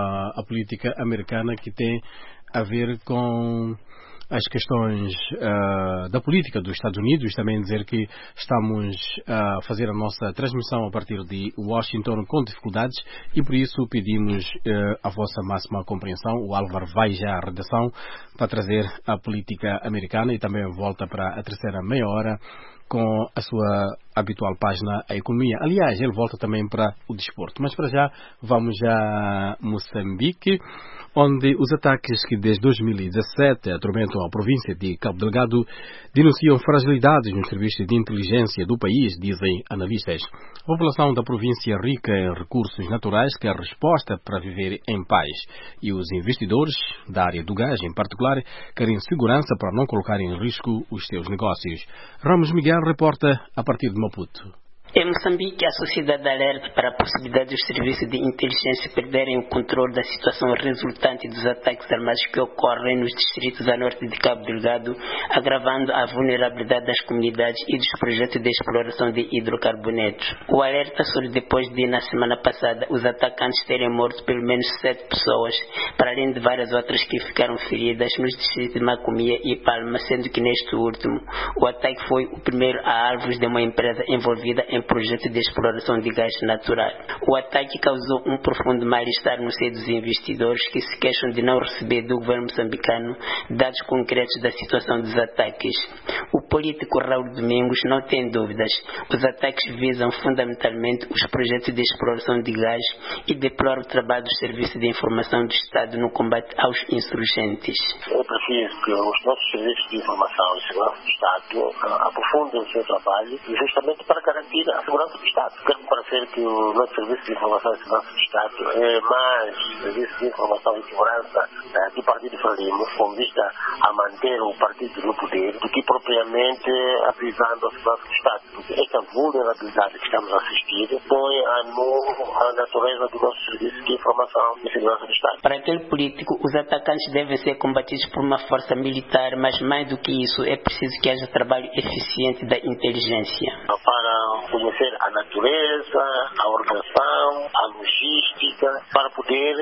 a política americana que tem a ver com as questões uh, da política dos Estados Unidos. Também dizer que estamos a fazer a nossa transmissão a partir de Washington com dificuldades e por isso pedimos uh, a vossa máxima compreensão. O Álvaro vai já à redação para trazer a política americana e também volta para a terceira meia hora com a sua habitual página, a economia. Aliás, ele volta também para o desporto. Mas para já, vamos a Moçambique, onde os ataques que desde dois mil e dezassete atormentam a província de Cabo Delgado denunciam fragilidades nos serviços de inteligência do país, dizem analistas. A população da província rica em recursos naturais quer resposta para viver em paz e os investidores da área do gás, em particular, querem segurança para não colocar em risco os seus negócios. Ramos Miguel reporta a partir de Maputo. Em Moçambique, a sociedade alerta para a possibilidade dos serviços de inteligência perderem o controle da situação resultante dos ataques armados que ocorrem nos distritos a norte de Cabo Delgado, agravando a vulnerabilidade das comunidades e dos projetos de exploração de hidrocarbonetos. O alerta surge depois de, na semana passada, os atacantes terem morto pelo menos sete pessoas, para além de várias outras que ficaram feridas nos distritos de Macomia e Palma, sendo que neste último, o ataque foi o primeiro a alvos de uma empresa envolvida em projeto de exploração de gás natural. O ataque causou um profundo mal-estar no seio dos investidores que se queixam de não receber do governo moçambicano dados concretos da situação dos ataques. O político Raul Domingos não tem dúvidas. Os ataques visam fundamentalmente os projetos de exploração de gás e deplora o trabalho dos serviços de informação do Estado no combate aos insurgentes. É preciso que os nossos serviços de informação e segurança do Estado aprofundem o seu trabalho justamente para garantir a segurança do Estado. Quero parecer que o nosso Serviço de Informação e Segurança do Estado é mais Serviço de Informação e Segurança eh, do Partido Frelimo, com vista a manter o partido no poder, do que propriamente avisando a segurança do Estado. Porque esta vulnerabilidade que estamos a assistir põe a, no, a natureza do nosso Serviço de Informação e Segurança do Estado. Para aquele político, os atacantes devem ser combatidos por uma força militar, mas mais do que isso, é preciso que haja trabalho eficiente da inteligência. Para conhecer a natureza, a organização, a logística, para poder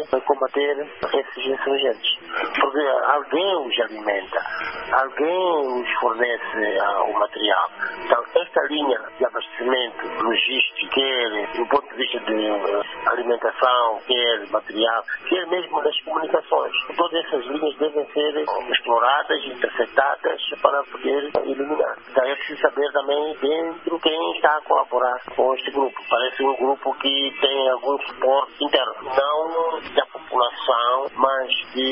para combater esses insurgentes. Porque alguém os alimenta, alguém os fornece uh, o material. Então, esta linha de abastecimento logístico, quer do ponto de vista de uh, alimentação, quer material, quer mesmo das comunicações, todas essas linhas devem ser exploradas, interceptadas para poder eliminar. Daí é preciso saber também dentro quem está a colaborar com este grupo. Parece um grupo que tem algum suporte interno, não da população, mas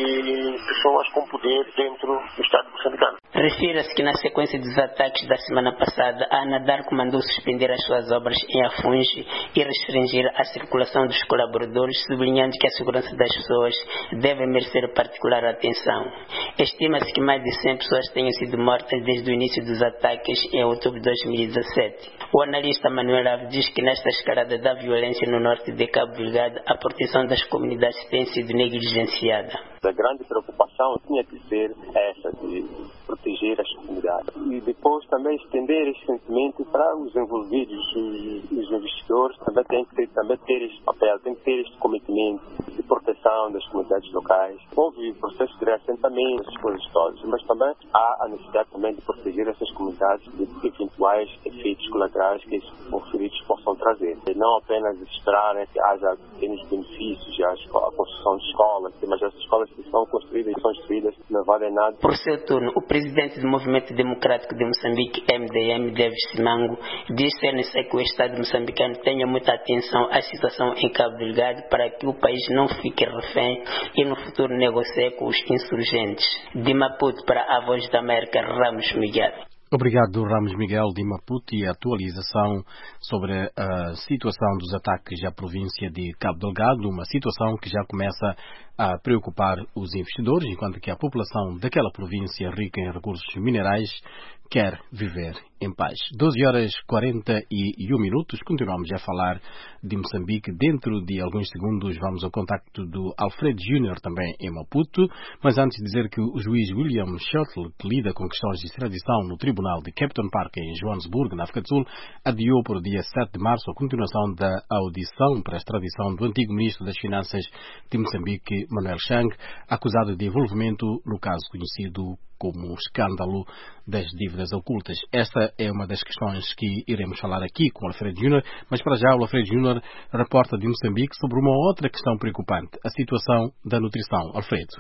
de pessoas com poder dentro do Estado moçambicano. Refira-se que na sequência dos ataques da semana passada, a ANADAR mandou suspender as suas obras em Afungi e restringir a circulação dos colaboradores, sublinhando que a segurança das pessoas deve merecer particular atenção. Estima-se que mais de cem pessoas tenham sido mortas desde o início dos ataques em outubro de dois mil e dezassete. O analista Manuel Ave diz que nesta escalada da violência no norte de Cabo Delgado, a proteção das comunidades tem sido negligenciada. A grande preocupação tinha que ser essa de proteger as comunidades e depois também estender esse sentimento para os envolvidos, os, os investidores também têm que ter, também ter este papel, têm que ter este cometimento de proteção das comunidades locais. Houve processo de reassentamento, essas coisas todas, mas também há a necessidade também de proteger essas comunidades de eventuais efeitos colaterais que esses conflitos possam trazer. E não apenas esperar que haja pequenos benefícios, a construção de escolas, mas essas escolas que são construídas e são destruídas não valem nada. Por seu turno, o presidente do Movimento Democrático de Moçambique, M D M, David Simango, diz ser necessário que o Estado moçambicano tenha muita atenção à situação em Cabo Delgado para que o país não fique refém e no futuro negocie com os insurgentes. De Maputo para a Voz da América, Ramos Miguel. Obrigado, Ramos Miguel de Maputo, e a atualização sobre a situação dos ataques à província de Cabo Delgado, uma situação que já começa a preocupar os investidores, enquanto que a população daquela província rica em recursos minerais quer viver em paz. doze horas e quarenta e um minutos, continuamos a falar de Moçambique. Dentro de alguns segundos vamos ao contacto do Alfredo Júnior, também em Maputo, mas antes de dizer que o juiz William Shuttle, que lida com questões de extradição no Tribunal de Captain Park em Joanesburgo, na África do Sul, adiou para o dia sete de março a continuação da audição para a extradição do antigo Ministro das Finanças de Moçambique, Manuel Chang, acusado de envolvimento no caso conhecido como o escândalo das dívidas ocultas. Esta é uma das questões que iremos falar aqui com o Alfredo Júnior, mas para já o Alfredo Júnior reporta de Moçambique sobre uma outra questão preocupante, a situação da nutrição. Alfredo.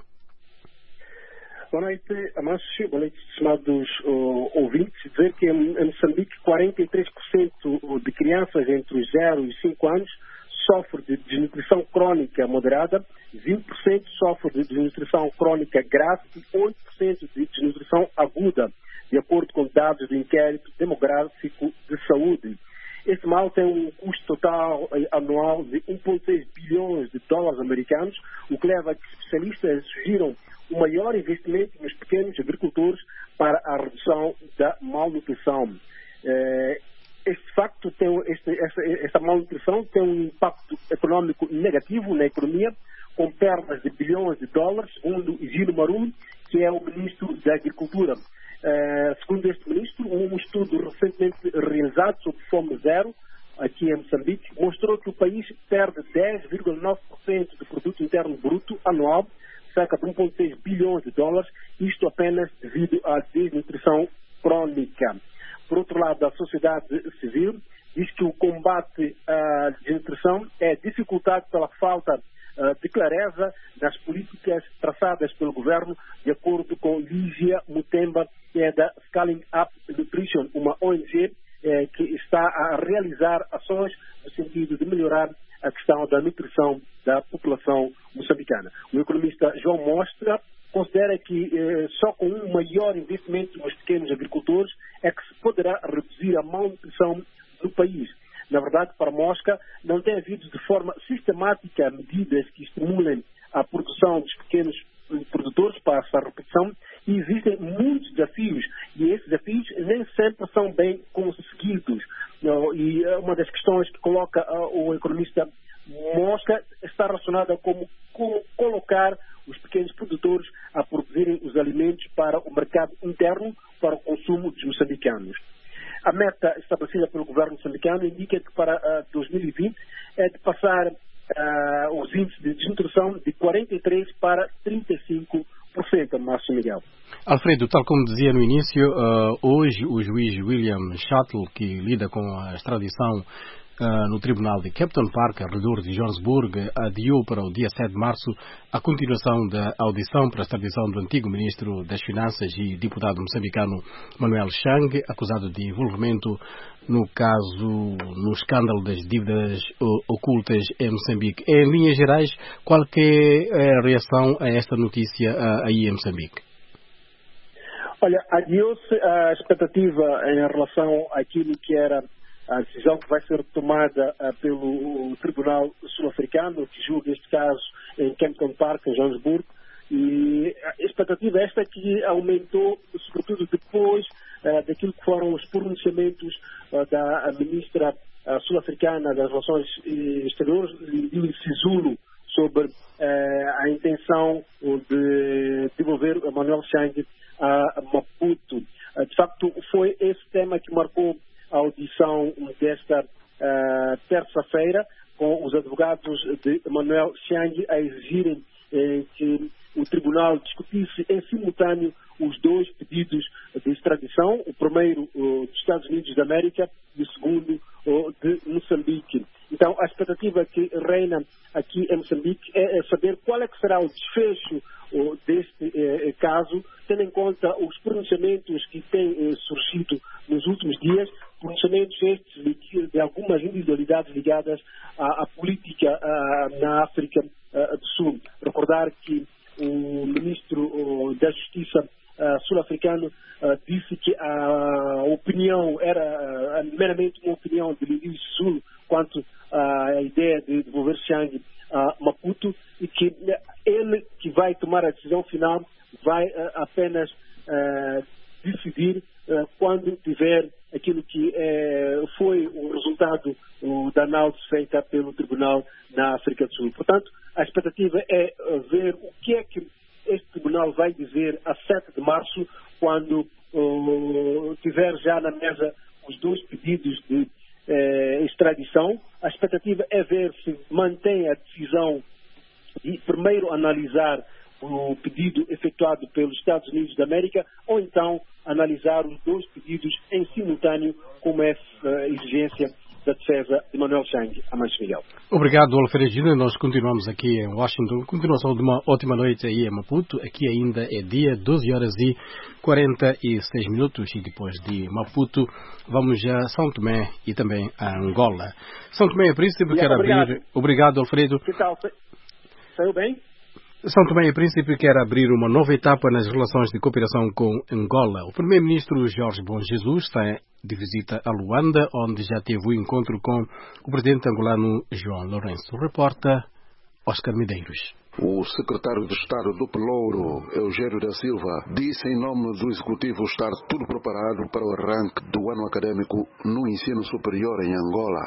Boa noite, Amácio. Boa noite, estimados uh, ouvintes. Dizer que em, em Moçambique quarenta e três por cento de crianças entre os zero e cinco anos sofre de desnutrição crónica moderada, vinte por cento sofre de desnutrição crónica grave e oito por cento de desnutrição aguda, de acordo com dados do inquérito demográfico de saúde. Este mal tem um custo total anual de um vírgula seis bilhões de dólares americanos, o que leva a que especialistas sugiram um maior investimento nos pequenos agricultores para a redução da malnutrição. Eh, Este facto tem, este, esta, esta malnutrição tem um impacto econômico negativo na economia, com perdas de bilhões de dólares, segundo Gino Marum, que é o ministro da Agricultura. Uh, segundo este ministro, um estudo recentemente realizado sobre fome zero, aqui em Moçambique, mostrou que o país perde dez vírgula nove por cento do produto interno bruto anual, cerca de um vírgula seis bilhões de dólares, isto apenas devido à desnutrição crônica. Por outro lado, a sociedade civil diz que o combate à desnutrição é dificultado pela falta uh, de clareza nas políticas traçadas pelo governo, de acordo com Lígia Mutemba, que é da Scaling Up Nutrition, uma O N G eh, que está a realizar ações no sentido de melhorar a questão da nutrição da população moçambicana. O economista João Mostra considera que eh, só com um maior investimento nos pequenos agricultores é que se poderá reduzir a malnutrição no país. Na verdade, para Mosca, não tem havido de forma sistemática medidas que estimulem a produção dos pequenos produtores para essa repetição, e existem muitos desafios, e esses desafios nem sempre são bem conseguidos. E uma das questões que coloca o economista Mosca está relacionada com como colocar os pequenos produtores a produzirem os alimentos para o mercado interno, para o consumo dos moçambicanos. A meta estabelecida pelo governo moçambicano indica que para uh, dois mil e vinte é de passar uh, os índices de desnutrição de quarenta e três para trinta e cinco por cento, Márcio Miguel. Alfredo, tal como dizia no início, uh, hoje o juiz William Shuttle, que lida com a extradição Uh, no Tribunal de Captain Park, ao redor de Johannesburg, adiou para o dia sete de março a continuação da audição para a extradição do antigo Ministro das Finanças e deputado moçambicano Manuel Chang, acusado de envolvimento no caso, no escândalo das dívidas uh, ocultas em Moçambique. Em linhas gerais, qual que é a reação a esta notícia uh, aí em Moçambique? Olha, adiou-se a expectativa em relação àquilo que era a decisão que vai ser tomada uh, pelo Tribunal Sul-Africano, que julga este caso em Kempton Park, em Johannesburg, e a expectativa esta que aumentou, sobretudo depois uh, daquilo que foram os pronunciamentos uh, da ministra uh, sul-africana das Relações Exteriores, Lili Sisulu, sobre uh, a intenção de devolver Manuel Chang a Maputo. Uh, de facto, foi esse tema que marcou a audição desta uh, terça-feira, com os advogados de Manuel Chang a exigirem eh, que o tribunal discutisse em simultâneo os dois pedidos de extradição, o primeiro uh, dos Estados Unidos da América e o segundo uh, de Moçambique. Então, a expectativa que reina aqui em Moçambique é, é saber qual é que será o desfecho uh, deste uh, caso, tendo em conta os pronunciamentos que têm uh, surgido nos últimos dias, pronunciamentos estes de, de algumas individualidades ligadas à, à política uh, na África uh, do Sul. Recordar que o ministro uh, da Justiça uh, sul-africano uh, disse que a opinião era uh, meramente uma opinião de Lili Sisulu quanto à ideia de devolver Chang a Maputo, e que ele que vai tomar a decisão final vai uh, apenas uh, decidir uh, quando tiver aquilo que uh, foi o resultado uh, da análise feita pelo Tribunal na África do Sul. Portanto, a expectativa é uh, ver o que é que este Tribunal vai dizer a sete de março, quando uh, tiver já na mesa os dois pedidos de uh, extradição. A expectativa é ver se mantém a decisão de primeiro analisar o pedido efetuado pelos Estados Unidos da América, ou então analisar os dois pedidos em simultâneo, como é a exigência da defesa de Manuel Chang. Amancio Miguel. Obrigado, Alfredo Gina. Nós continuamos aqui em Washington. Continuação de uma ótima noite aí em Maputo. Aqui ainda é dia, doze horas e quarenta e seis minutos, e depois de Maputo vamos a São Tomé e também a Angola. São Tomé e Príncipe quer abrir... Obrigado, Alfredo. Que tal? Saiu bem? São Tomé e Príncipe quer abrir uma nova etapa nas relações de cooperação com Angola. O primeiro-ministro Jorge Bom Jesus está de visita a Luanda, onde já teve o encontro com o presidente angolano João Lourenço. Reporta Oscar Medeiros. O secretário de Estado do Pelouro, Eugênio da Silva, disse em nome do Executivo estar tudo preparado para o arranque do ano académico no ensino superior em Angola.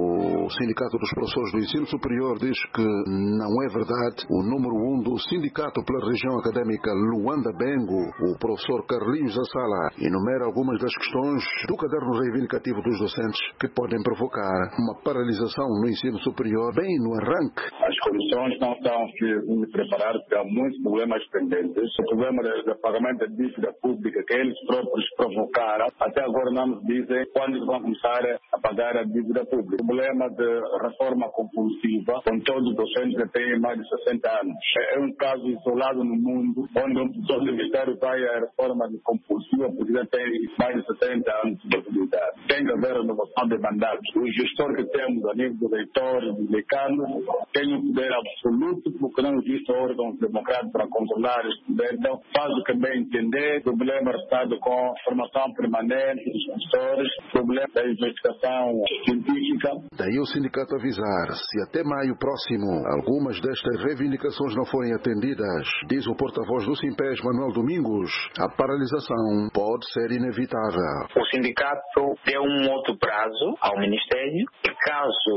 O Sindicato dos Professores do Ensino Superior diz que não é verdade. O número um do sindicato pela região académica Luanda Bengo, o professor Carlinhos da Sala, enumera algumas das questões do caderno reivindicativo dos docentes que podem provocar uma paralisação no ensino superior bem no arranque. As comissões não estão preparadas, porque há muitos problemas pendentes. O problema do pagamento da dívida pública que eles próprios provocaram, até agora não nos dizem quando eles vão começar a pagar a dívida pública. O problema de reforma compulsiva, com todos os docentes que têm mais de sessenta anos. É um caso isolado no mundo, onde um professor universitário vai à reforma compulsiva porque já tem mais de sessenta anos de atividade. Tem que haver renovação de mandatos. O gestor que temos a nível do reitor e do decano tem um poder absoluto, porque não existe órgão democrático para controlar este poder. Então, faz o que bem entender. O problema relacionado com a formação permanente dos professores, o problema da investigação científica. Daí o sindicato avisar, se até maio próximo algumas destas reivindicações não forem atendidas, diz o porta-voz do Simpés, Manuel Domingos, a paralisação pode ser inevitável. O sindicato deu um outro prazo ao Ministério, e caso todos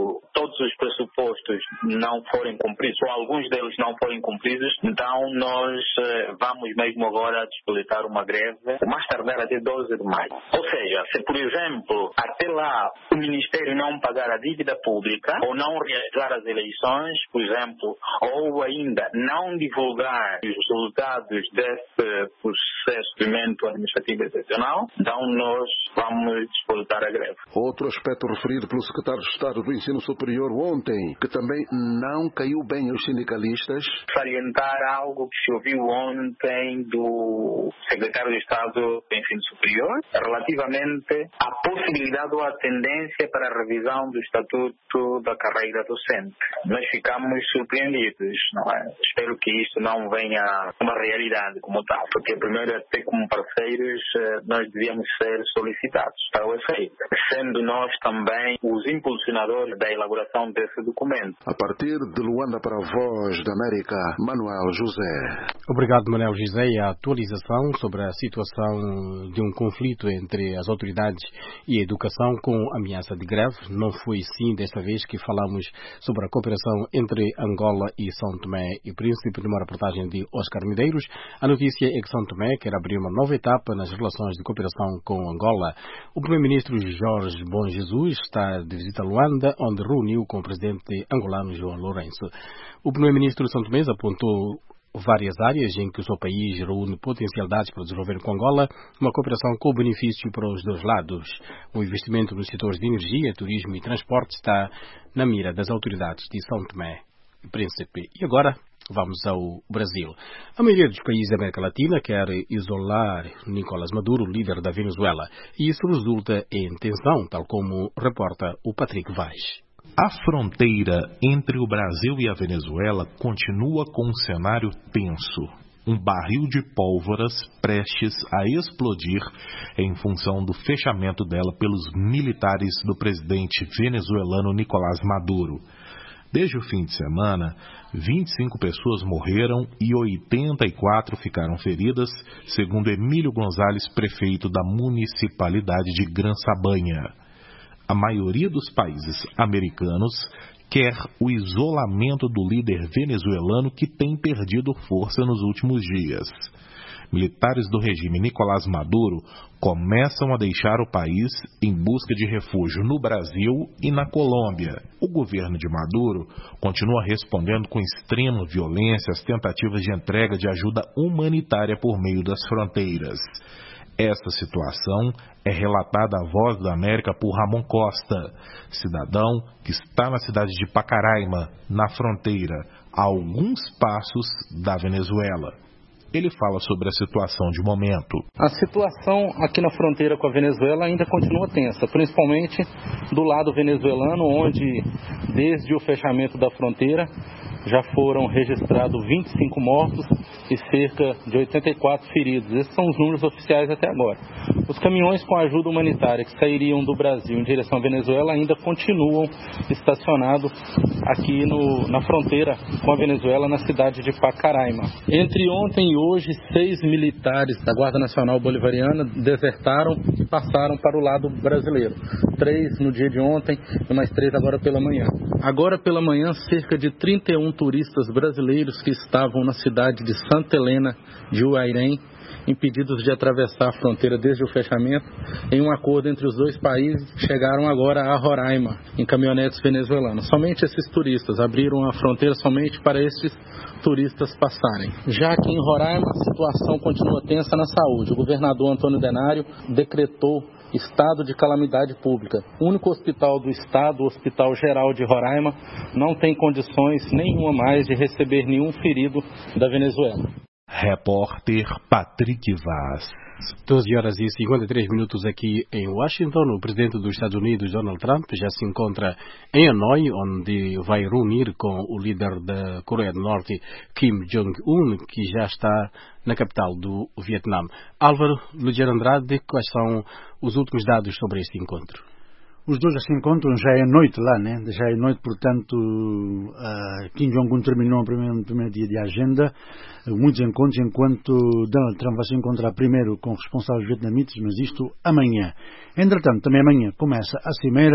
todos os pressupostos não forem cumpridos, ou alguns deles não forem cumpridos, então nós uh, vamos mesmo agora disponibilizar uma greve, o mais tardar até doze de maio. Ou seja, se por exemplo, até lá o Ministério não pagar a dívida pública, ou não realizar as eleições, por exemplo, ou ainda não divulgar os resultados desse processo de procedimento administrativo excepcional, então nós vamos disponibilizar a greve. Outro aspecto referido pelo secretário de Estado do Ensino Superior ontem, que também não caiu bem aos sindicalistas. Salientar algo que se ouviu ontem do secretário de Estado do Ensino Superior, relativamente à possibilidade ou à tendência para a revisão do Estatuto da Carreira Docente. Nós ficamos surpreendidos, não é? Espero que isso não venha uma realidade como tal, porque primeiro até como parceiros nós devíamos ser solicitados para o efeito, sendo nós também os impulsionadores da elaboração desse documento. A partir de Luanda para a Voz da América, Manuel José. Obrigado, Manuel José. A atualização sobre a situação de um conflito entre as autoridades e a educação com ameaça de greve. Não foi sim desta vez que falamos sobre a cooperação entre Angola e São Tomé e Príncipe, numa reportagem de Oscar Medeiros. A notícia é que São Tomé quer abrir uma nova etapa nas relações de cooperação com Angola. O primeiro-ministro Jorge Bom Jesus está de visita a Luanda, onde reuniu com o presidente angolano João Lourenço. O primeiro-ministro São Tomé apontou várias áreas em que o seu país reúne potencialidades para desenvolver com Angola uma cooperação com benefício para os dois lados. O investimento nos setores de energia, turismo e transporte está na mira das autoridades de São Tomé e Príncipe. E agora vamos ao Brasil. A maioria dos países da América Latina quer isolar Nicolás Maduro, líder da Venezuela, e isso resulta em tensão, tal como reporta o Patrick Vaz. A fronteira entre o Brasil e a Venezuela continua com um cenário tenso. Um barril de pólvoras prestes a explodir em função do fechamento dela pelos militares do presidente venezuelano Nicolás Maduro. Desde o fim de semana, vinte e cinco pessoas morreram e oitenta e quatro ficaram feridas, segundo Emílio Gonzalez, prefeito da municipalidade de Gran Sabanha. A maioria dos países americanos quer o isolamento do líder venezuelano que tem perdido força nos últimos dias. Militares do regime Nicolás Maduro começam a deixar o país em busca de refúgio no Brasil e na Colômbia. O governo de Maduro continua respondendo com extrema violência às tentativas de entrega de ajuda humanitária por meio das fronteiras. Essa situação é relatada à Voz da América por Ramon Costa, cidadão que está na cidade de Pacaraima, na fronteira, a alguns passos da Venezuela. Ele fala sobre a situação de momento. A situação aqui na fronteira com a Venezuela ainda continua tensa, principalmente do lado venezuelano, onde desde o fechamento da fronteira já foram registrados vinte e cinco mortos e cerca de oitenta e quatro feridos. Esses são os números oficiais até agora. Os caminhões com ajuda humanitária que sairiam do Brasil em direção à Venezuela ainda continuam estacionados aqui no, na fronteira com a Venezuela, na cidade de Pacaraima. Entre ontem e hoje, seis militares da Guarda Nacional Bolivariana desertaram e passaram para o lado brasileiro. Três no dia de ontem e mais três agora pela manhã. Agora pela manhã, cerca de trinta e um turistas brasileiros que estavam na cidade de Santa Helena de Uairém, impedidos de atravessar a fronteira desde o fechamento, em um acordo entre os dois países, chegaram agora a Roraima, em caminhonetes venezuelanas. Somente esses turistas abriram a fronteira somente para esses turistas passarem. Já aqui em Roraima, a situação continua tensa na saúde. O governador Antônio Denário decretou estado de calamidade pública. O único hospital do estado, o Hospital Geral de Roraima, não tem condições nenhuma mais de receber nenhum ferido da Venezuela. Repórter Patrick Vaz. doze horas e cinquenta e três minutos aqui em Washington. O presidente dos Estados Unidos, Donald Trump, já se encontra em Hanoi, onde vai reunir com o líder da Coreia do Norte, Kim Jong-un, que já está na capital do Vietnã. Álvaro Luger Andrade, quais são os últimos dados sobre este encontro? Os dois já se encontram, já é noite lá, né? Já é noite, portanto, uh, Kim Jong-un terminou o primeiro, primeiro dia de agenda, uh, muitos encontros, enquanto Donald Trump vai se encontrar primeiro com responsáveis vietnamitas, mas isto amanhã. Entretanto, também amanhã começa a cimeira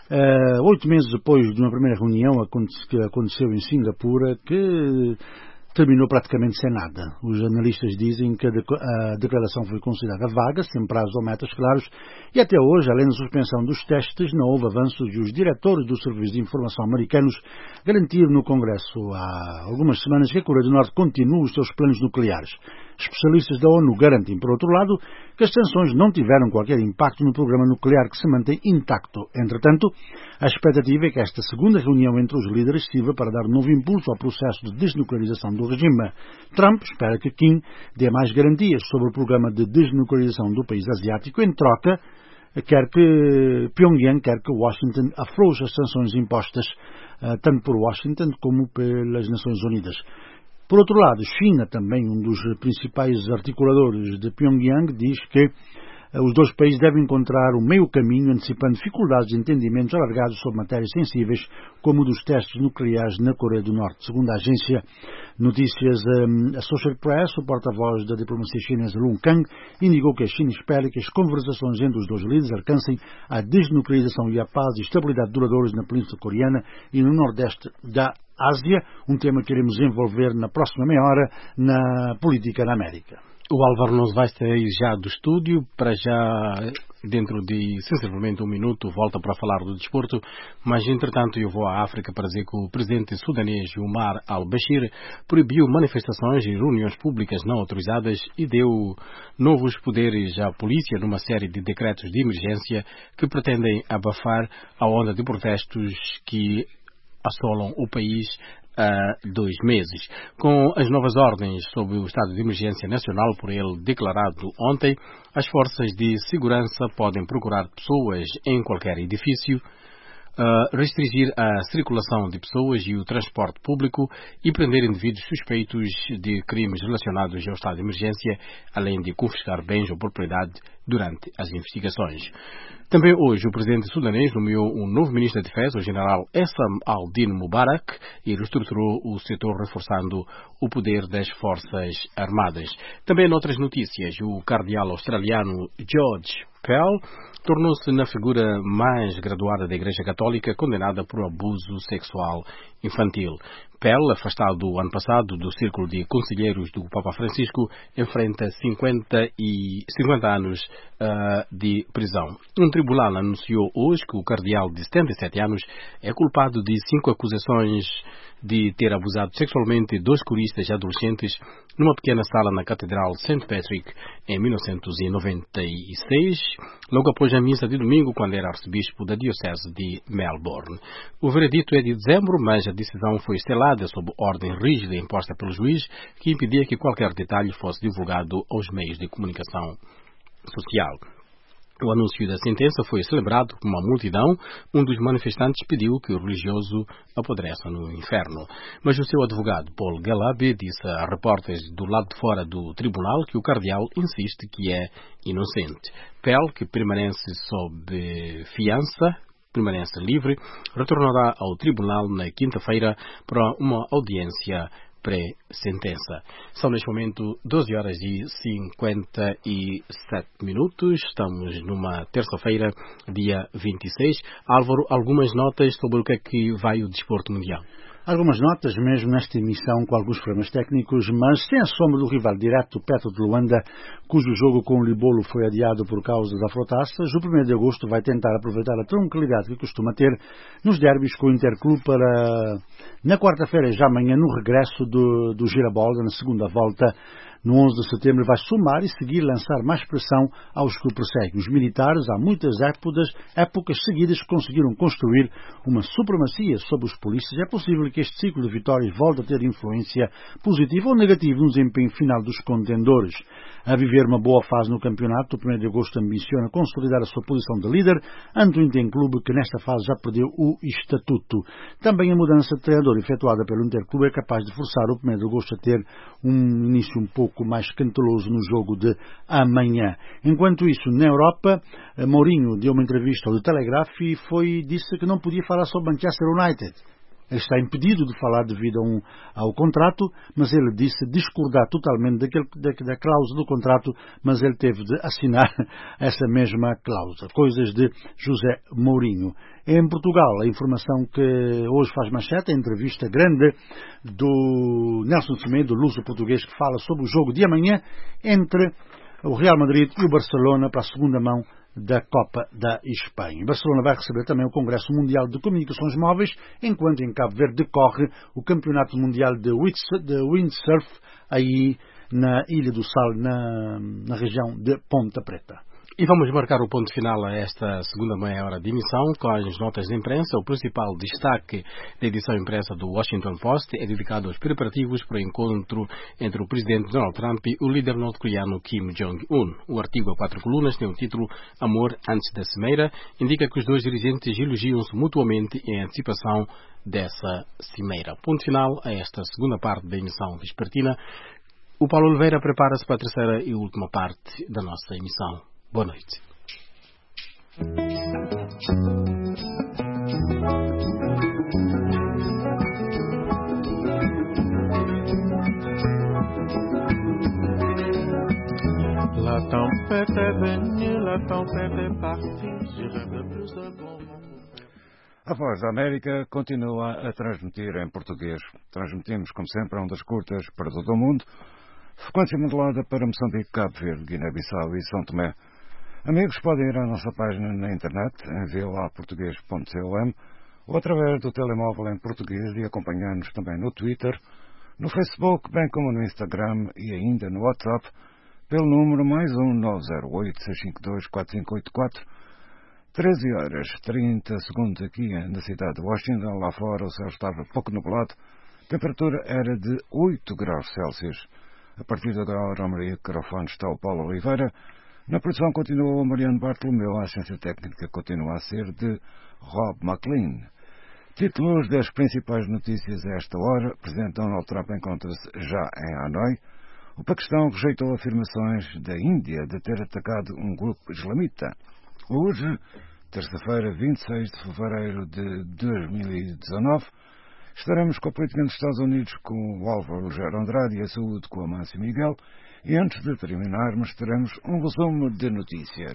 uh, oito meses depois de uma primeira reunião que aconteceu em Singapura, que terminou praticamente sem nada. Os analistas dizem que a declaração foi considerada vaga, sem prazos ou metas claros, e até hoje, além da suspensão dos testes, não houve avanços e os diretores dos serviços de informação americanos garantiram no Congresso há algumas semanas que a Coreia do Norte continua os seus planos nucleares. Especialistas da ONU garantem, por outro lado, que as sanções não tiveram qualquer impacto no programa nuclear que se mantém intacto. Entretanto, a expectativa é que esta segunda reunião entre os líderes sirva para dar novo impulso ao processo de desnuclearização do regime. Trump espera que Kim dê mais garantias sobre o programa de desnuclearização do país asiático. Em troca, quer que Pyongyang quer que Washington afrouxe as sanções impostas tanto por Washington como pelas Nações Unidas. Por outro lado, China, também um dos principais articuladores de Pyongyang, diz que os dois países devem encontrar um meio caminho, antecipando dificuldades de entendimentos alargados sobre matérias sensíveis, como o dos testes nucleares na Coreia do Norte. Segundo a agência Notícias um, Associated Press, o porta-voz da diplomacia chinesa Lung Kang indicou que a China espera que as conversações entre os dois líderes alcancem a desnuclearização e a paz e estabilidade duradouras na Península Coreana e no Nordeste da Ásia, um tema que iremos envolver na próxima meia hora na política na América. O Álvaro nos vai sair já do estúdio, para já, dentro de sensivelmente um minuto, volta para falar do desporto, mas entretanto eu vou à África para dizer que o presidente sudanês Omar al-Bashir proibiu manifestações e reuniões públicas não autorizadas e deu novos poderes à polícia numa série de decretos de emergência que pretendem abafar a onda de protestos que assolam o país há dois meses. Com as novas ordens sobre o estado de emergência nacional por ele declarado ontem, as forças de segurança podem procurar pessoas em qualquer edifício, uh, restringir a circulação de pessoas e o transporte público e prender indivíduos suspeitos de crimes relacionados ao estado de emergência, além de confiscar bens ou propriedade durante as investigações. Também hoje o presidente sudanês nomeou um novo ministro da Defesa, o general Essam al-Din Mubarak, e reestruturou o setor reforçando o poder das Forças Armadas. Também noutras notícias, o cardeal australiano George Pell tornou-se na figura mais graduada da Igreja Católica condenada por abuso sexual infantil. Pell, afastado ano passado do círculo de conselheiros do Papa Francisco, enfrenta cinquenta, e, cinquenta anos uh, de prisão. Um tribunal anunciou hoje que o cardeal de setenta e sete anos é culpado de cinco acusações de ter abusado sexualmente de dois coristas adolescentes numa pequena sala na Catedral Saint Patrick em mil novecentos e noventa e seis, logo após a missa de domingo, quando era arcebispo da Diocese de Melbourne. O veredito é de dezembro, mas a decisão foi selada sob ordem rígida imposta pelo juiz, que impedia que qualquer detalhe fosse divulgado aos meios de comunicação social. O anúncio da sentença foi celebrado por uma multidão. Um dos manifestantes pediu que o religioso apodreça no inferno. Mas o seu advogado, Paul Galabi, disse a repórteres do lado de fora do tribunal que o cardeal insiste que é inocente. Pell, que permanece sob fiança, permanece livre, retornará ao tribunal na quinta-feira para uma audiência pré-sentença. São neste momento doze horas e cinquenta e sete minutos. Estamos numa terça-feira, dia vinte e seis. Álvaro, algumas notas sobre o que é que vai o desporto mundial? Algumas notas, mesmo nesta emissão, com alguns problemas técnicos, mas sem a sombra do rival direto, Petro de Luanda, cujo jogo com o Libolo foi adiado por causa da Afrotaças. O primeiro de agosto vai tentar aproveitar a tranquilidade que costuma ter nos derbys com o Interclube para, na quarta-feira, já amanhã, no regresso do, do Girabolda, na segunda volta. No onze de setembro vai somar e seguir lançar mais pressão aos que o perseguem. Os militares, há muitas épocas, épocas seguidas, conseguiram construir uma supremacia sobre os polícias. É possível que este ciclo de vitórias volte a ter influência positiva ou negativa no desempenho final dos contendores. A viver uma boa fase no campeonato, o primeiro de agosto ambiciona consolidar a sua posição de líder ante o Interclube, que nesta fase já perdeu o estatuto. Também a mudança de treinador efetuada pelo Interclube é capaz de forçar o primeiro de agosto a ter um início um pouco mais cauteloso no jogo de amanhã. Enquanto isso, na Europa, Mourinho deu uma entrevista ao The Telegraph e foi, disse que não podia falar sobre Manchester United. Ele está impedido de falar devido a um, ao contrato, mas ele disse discordar totalmente daquele, da, da cláusula do contrato, mas ele teve de assinar essa mesma cláusula. Coisas de José Mourinho. Em Portugal, a informação que hoje faz manchete, a entrevista grande do Nelson Semedo, luso-português, que fala sobre o jogo de amanhã entre o Real Madrid e o Barcelona para a segunda mão da Copa da Espanha. O Barcelona vai receber também o Congresso Mundial de Comunicações Móveis, enquanto em Cabo Verde decorre o Campeonato Mundial de Windsurf, aí na Ilha do Sal, na, na região de Ponta Preta. E vamos marcar o ponto final a esta segunda meia hora de emissão com as notas de imprensa. O principal destaque da edição impressa do Washington Post é dedicado aos preparativos para o encontro entre o presidente Donald Trump e o líder norte-coreano Kim Jong-un. O artigo a quatro colunas tem o título Amor antes da cimeira. Indica que os dois dirigentes elogiam-se mutuamente em antecipação dessa cimeira. Ponto final a esta segunda parte da emissão vespertina. O Paulo Oliveira prepara-se para a terceira e última parte da nossa emissão. Boa noite. La tempête est venue, la tempête est partie, je rêve plus de bon. A Voz da América continua a transmitir em português. Transmitimos, como sempre, ondas curtas para todo o mundo, frequência modulada para Moçambique, Cabo Verde, Guiné-Bissau e São Tomé. Amigos, podem ir à nossa página na internet, em vila português ponto com, ou através do telemóvel em português e acompanhar-nos também no Twitter, no Facebook, bem como no Instagram e ainda no WhatsApp, pelo número mais um nove zero oito, seis cinco dois, quatro cinco oito quatro. treze horas e trinta segundos aqui na cidade de Washington. Lá fora o céu estava pouco nublado, a temperatura era de oito graus Celsius. A partir de agora, ao microfone está o Paulo Oliveira. Na produção continua o Mariano Bartolomeu, a assistência técnica continua a ser de Rob McLean. Títulos das principais notícias a esta hora. O presidente Donald Trump encontra-se já em Hanoi. O Paquistão rejeitou afirmações da Índia de ter atacado um grupo islamita. Hoje, terça-feira, vinte e seis de fevereiro de dois mil e dezanove, estaremos com a política dos Estados Unidos com o Álvaro Rogério Andrade e a saúde com a Márcia Miguel. E antes de terminarmos, teremos um resumo de notícias.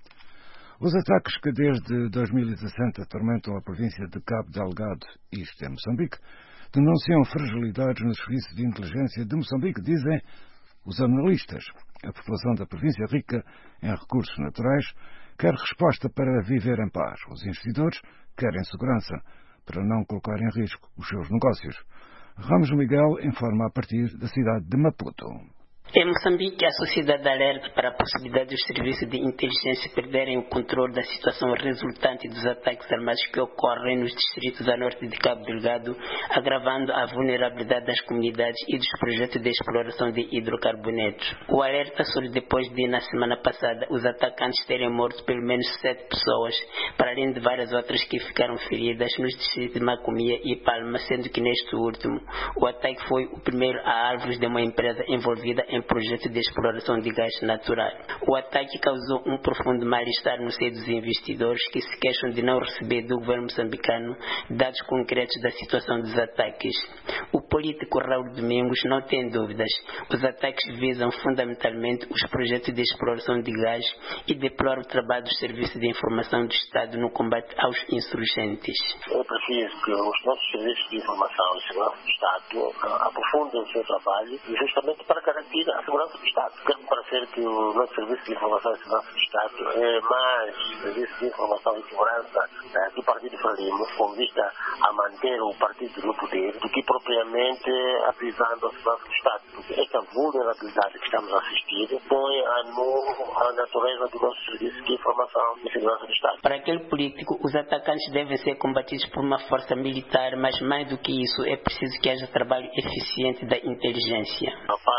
Os ataques que desde dois mil e dezessete atormentam a província de Cabo Delgado, isto é Moçambique, denunciam fragilidades no serviço de inteligência de Moçambique, dizem os analistas. A população da província rica em recursos naturais quer resposta para viver em paz. Os investidores querem segurança para não colocar em risco os seus negócios. Ramos Miguel informa a partir da cidade de Maputo. Em Moçambique, a sociedade alerta para a possibilidade dos serviços de inteligência perderem o controle da situação resultante dos ataques armados que ocorrem nos distritos a norte de Cabo Delgado, agravando a vulnerabilidade das comunidades e dos projetos de exploração de hidrocarbonetos. O alerta surge depois de, na semana passada, os atacantes terem morto pelo menos sete pessoas, para além de várias outras que ficaram feridas nos distritos de Macomia e Palma, sendo que neste último, o ataque foi o primeiro a alvos de uma empresa envolvida em projeto de exploração de gás natural. O ataque causou um profundo mal-estar no seio dos investidores que se queixam de não receber do governo moçambicano dados concretos da situação dos ataques. O político Raul Domingos não tem dúvidas. Os ataques visam fundamentalmente os projetos de exploração de gás e deplora o trabalho dos serviços de informação do Estado no combate aos insurgentes. É preciso que os nossos serviços de informação e segurança do Estado aprofundem o seu trabalho justamente para garantir a segurança do Estado. Quero parecer que o nosso Serviço de Informação e Segurança do Estado é mais Serviço de Informação e Segurança eh, do Partido Frelimo, com vista a manter o partido no poder, do que propriamente avisando a segurança do Estado. Porque esta vulnerabilidade que estamos a assistir põe a, no, a natureza do nosso Serviço de Informação e Segurança do Estado. Para aquele político, os atacantes devem ser combatidos por uma força militar, mas mais do que isso, é preciso que haja trabalho eficiente da inteligência. Para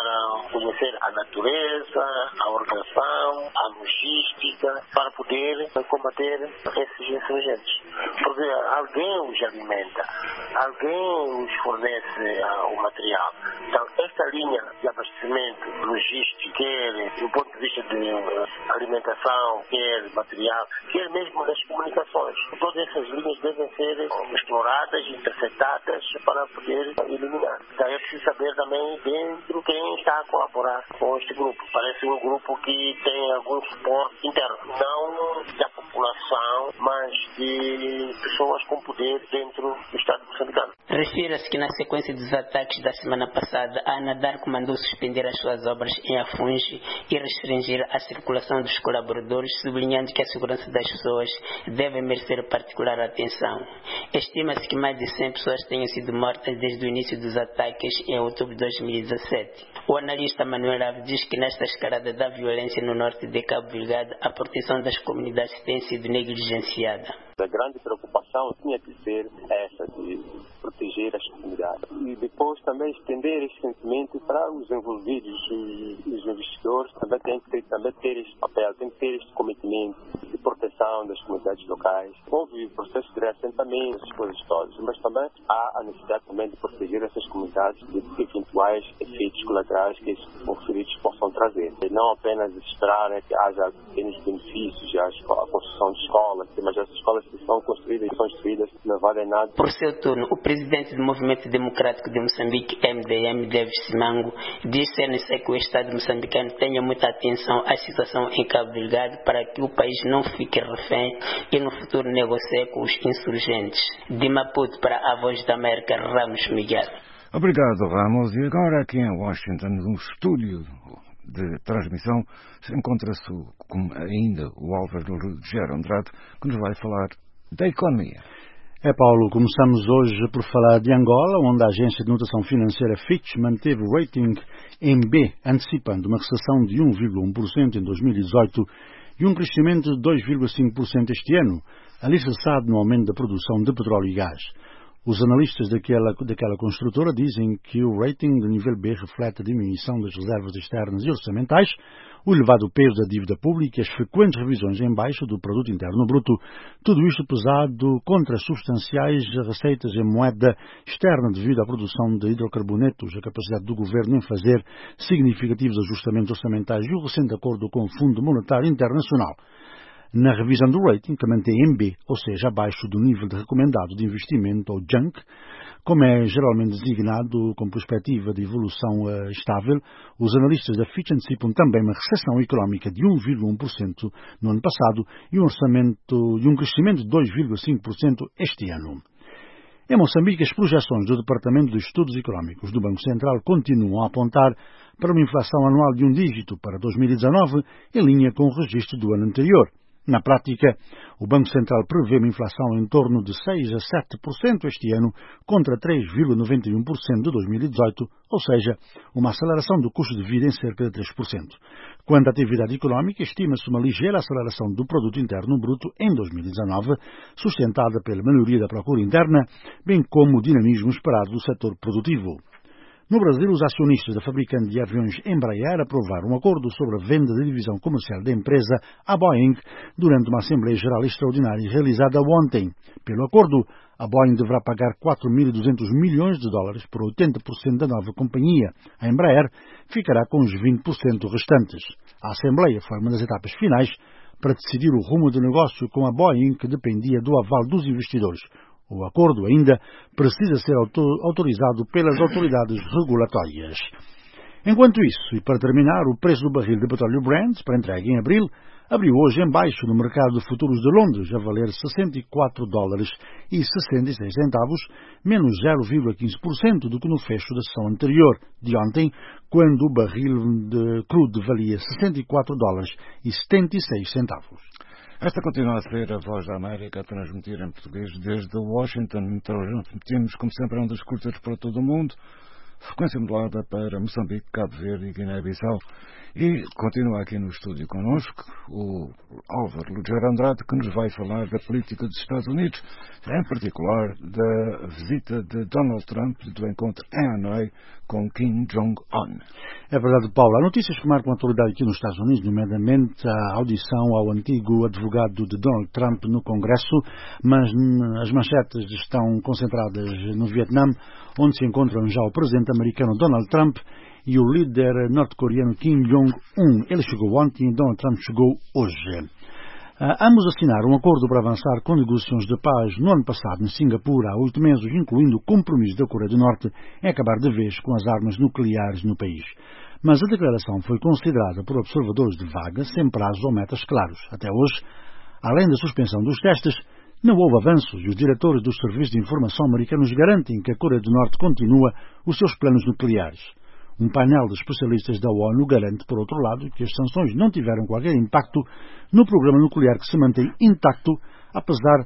conhecer a natureza, a organização, a logística, para poder combater esses insurgentes. Porque alguém os alimenta, alguém os fornece uh, o material. Então, esta linha de abastecimento logístico, quer do ponto de vista de uh, alimentação, quer material, quer mesmo das comunicações, todas essas linhas devem ser exploradas, interceptadas para poder eliminar. Então, é preciso saber também dentro quem está a colaborar com este grupo. Parece um grupo que tem algum suporte interno, não da população, mas de pessoas com poder dentro do Estado moçambicano. Refira-se que na sequência dos ataques da semana passada, a ANADARC mandou suspender as suas obras em Afungi e restringir a circulação dos colaboradores, sublinhando que a segurança das pessoas deve merecer particular atenção. Estima-se que mais de cem pessoas tenham sido mortas desde o início dos ataques em outubro de dois mil e dezassete. O analista Manuel Ave diz que nesta escalada da violência no norte de Cabo Delgado, a proteção das comunidades tem sido negligenciada. A grande preocupação tinha que ser essa de proteger as comunidades e depois também estender esse sentimento para os envolvidos, os investidores também têm que ter, também ter esse papel, tem que ter esse cometimento de proteção das comunidades locais. Houve processo de reassentamento, essas coisas todas, mas também há a necessidade também de proteger essas comunidades de eventuais efeitos colaterais que esses conflitos possam trazer. E não apenas esperar, né, que haja pequenos benefícios, a construção de escolas, mas essas escolas que são construídas e construídas não valem nada. Por seu turno, o presidente do Movimento Democrático de Moçambique, M D M, David Simango, diz ser necessário que o Estado moçambicano tenha muita atenção à situação em Cabo Delgado para que o país não fique refém e no futuro negocie com os insurgentes. De Maputo para a Voz da América, Ramos Miguel. Obrigado, Ramos. E agora aqui em Washington, no estúdio de transmissão, encontra-se ainda o Álvaro Rogério Andrade, que nos vai falar da economia. É, Paulo, começamos hoje por falar de Angola, onde a agência de notação financeira Fitch manteve o rating em B, antecipando uma recessão de um vírgula um por cento em dois mil e dezoito e um crescimento de dois vírgula cinco por cento este ano, alicerçado no aumento da produção de petróleo e gás. Os analistas daquela, daquela construtora dizem que o rating de nível B reflete a diminuição das reservas externas e orçamentais, o elevado peso da dívida pública e as frequentes revisões em baixo do produto interno bruto, tudo isto pesado contra as substanciais receitas em moeda externa devido à produção de hidrocarbonetos, a capacidade do governo em fazer significativos ajustamentos orçamentais e o recente acordo com o Fundo Monetário Internacional. Na revisão do rating, que mantém em B, ou seja, abaixo do nível de recomendado de investimento, ou junk, como é geralmente designado com perspectiva de evolução uh, estável, os analistas da Fitch antecipam também uma recessão económica de um vírgula um por cento no ano passado e um, orçamento, e um crescimento de dois vírgula cinco por cento este ano. Em Moçambique, as projeções do Departamento de Estudos Económicos do Banco Central continuam a apontar para uma inflação anual de um dígito para dois mil e dezanove, em linha com o registro do ano anterior. Na prática, o Banco Central prevê uma inflação em torno de seis a sete por cento este ano, contra três vírgula noventa e um por cento de dois mil e dezoito, ou seja, uma aceleração do custo de vida em cerca de três por cento. Quanto à atividade económica, estima-se uma ligeira aceleração do produto interno bruto em dois mil e dezanove, sustentada pela melhoria da procura interna, bem como o dinamismo esperado do setor produtivo. No Brasil, os acionistas da fabricante de aviões Embraer aprovaram um acordo sobre a venda da divisão comercial da empresa à Boeing durante uma Assembleia Geral Extraordinária realizada ontem. Pelo acordo, a Boeing deverá pagar quatro mil e duzentos milhões de dólares por oitenta por cento da nova companhia. A Embraer ficará com os vinte por cento restantes. A Assembleia foi uma das etapas finais para decidir o rumo do negócio com a Boeing, que dependia do aval dos investidores. O acordo ainda precisa ser autorizado pelas autoridades regulatórias. Enquanto isso, e para terminar, o preço do barril de petróleo Brent, para entrega em abril, abriu hoje em baixo no mercado de futuros de Londres, a valer sessenta e quatro dólares e sessenta e seis centavos, menos zero vírgula quinze por cento do que no fecho da sessão anterior, de ontem, quando o barril de crudo valia sessenta e quatro dólares e setenta e seis centavos. Esta continua a ser a Voz da América a transmitir em português desde Washington. Então, transmitimos, como sempre, ondas curtas para todo o mundo. frequência modulada para Moçambique, Cabo Verde e Guiné-Bissau. E continua aqui no estúdio connosco o Álvaro Lugero Andrade, que nos vai falar da política dos Estados Unidos, em particular da visita de Donald Trump do encontro em Hanoi com Kim Jong-un. É verdade, Paulo. Há notícias que marcam a atualidade aqui nos Estados Unidos, nomeadamente a audição ao antigo advogado de Donald Trump no Congresso, mas as manchetes estão concentradas no Vietnã, onde se encontram já o presidente americano Donald Trump e o líder norte-coreano Kim Jong-un. Ele chegou ontem e Donald Trump chegou hoje. Uh, ambos assinaram um acordo para avançar com negociações de paz no ano passado em Singapura há oito meses, incluindo o compromisso da Coreia do Norte em acabar de vez com as armas nucleares no país. Mas a declaração foi considerada por observadores de vaga, sem prazos ou metas claros. Até hoje, além da suspensão dos testes, não houve avanços e os diretores dos serviços de informação americanos garantem que a Coreia do Norte continua os seus planos nucleares. Um painel de especialistas da ONU garante, por outro lado, que as sanções não tiveram qualquer impacto no programa nuclear que se mantém intacto, apesar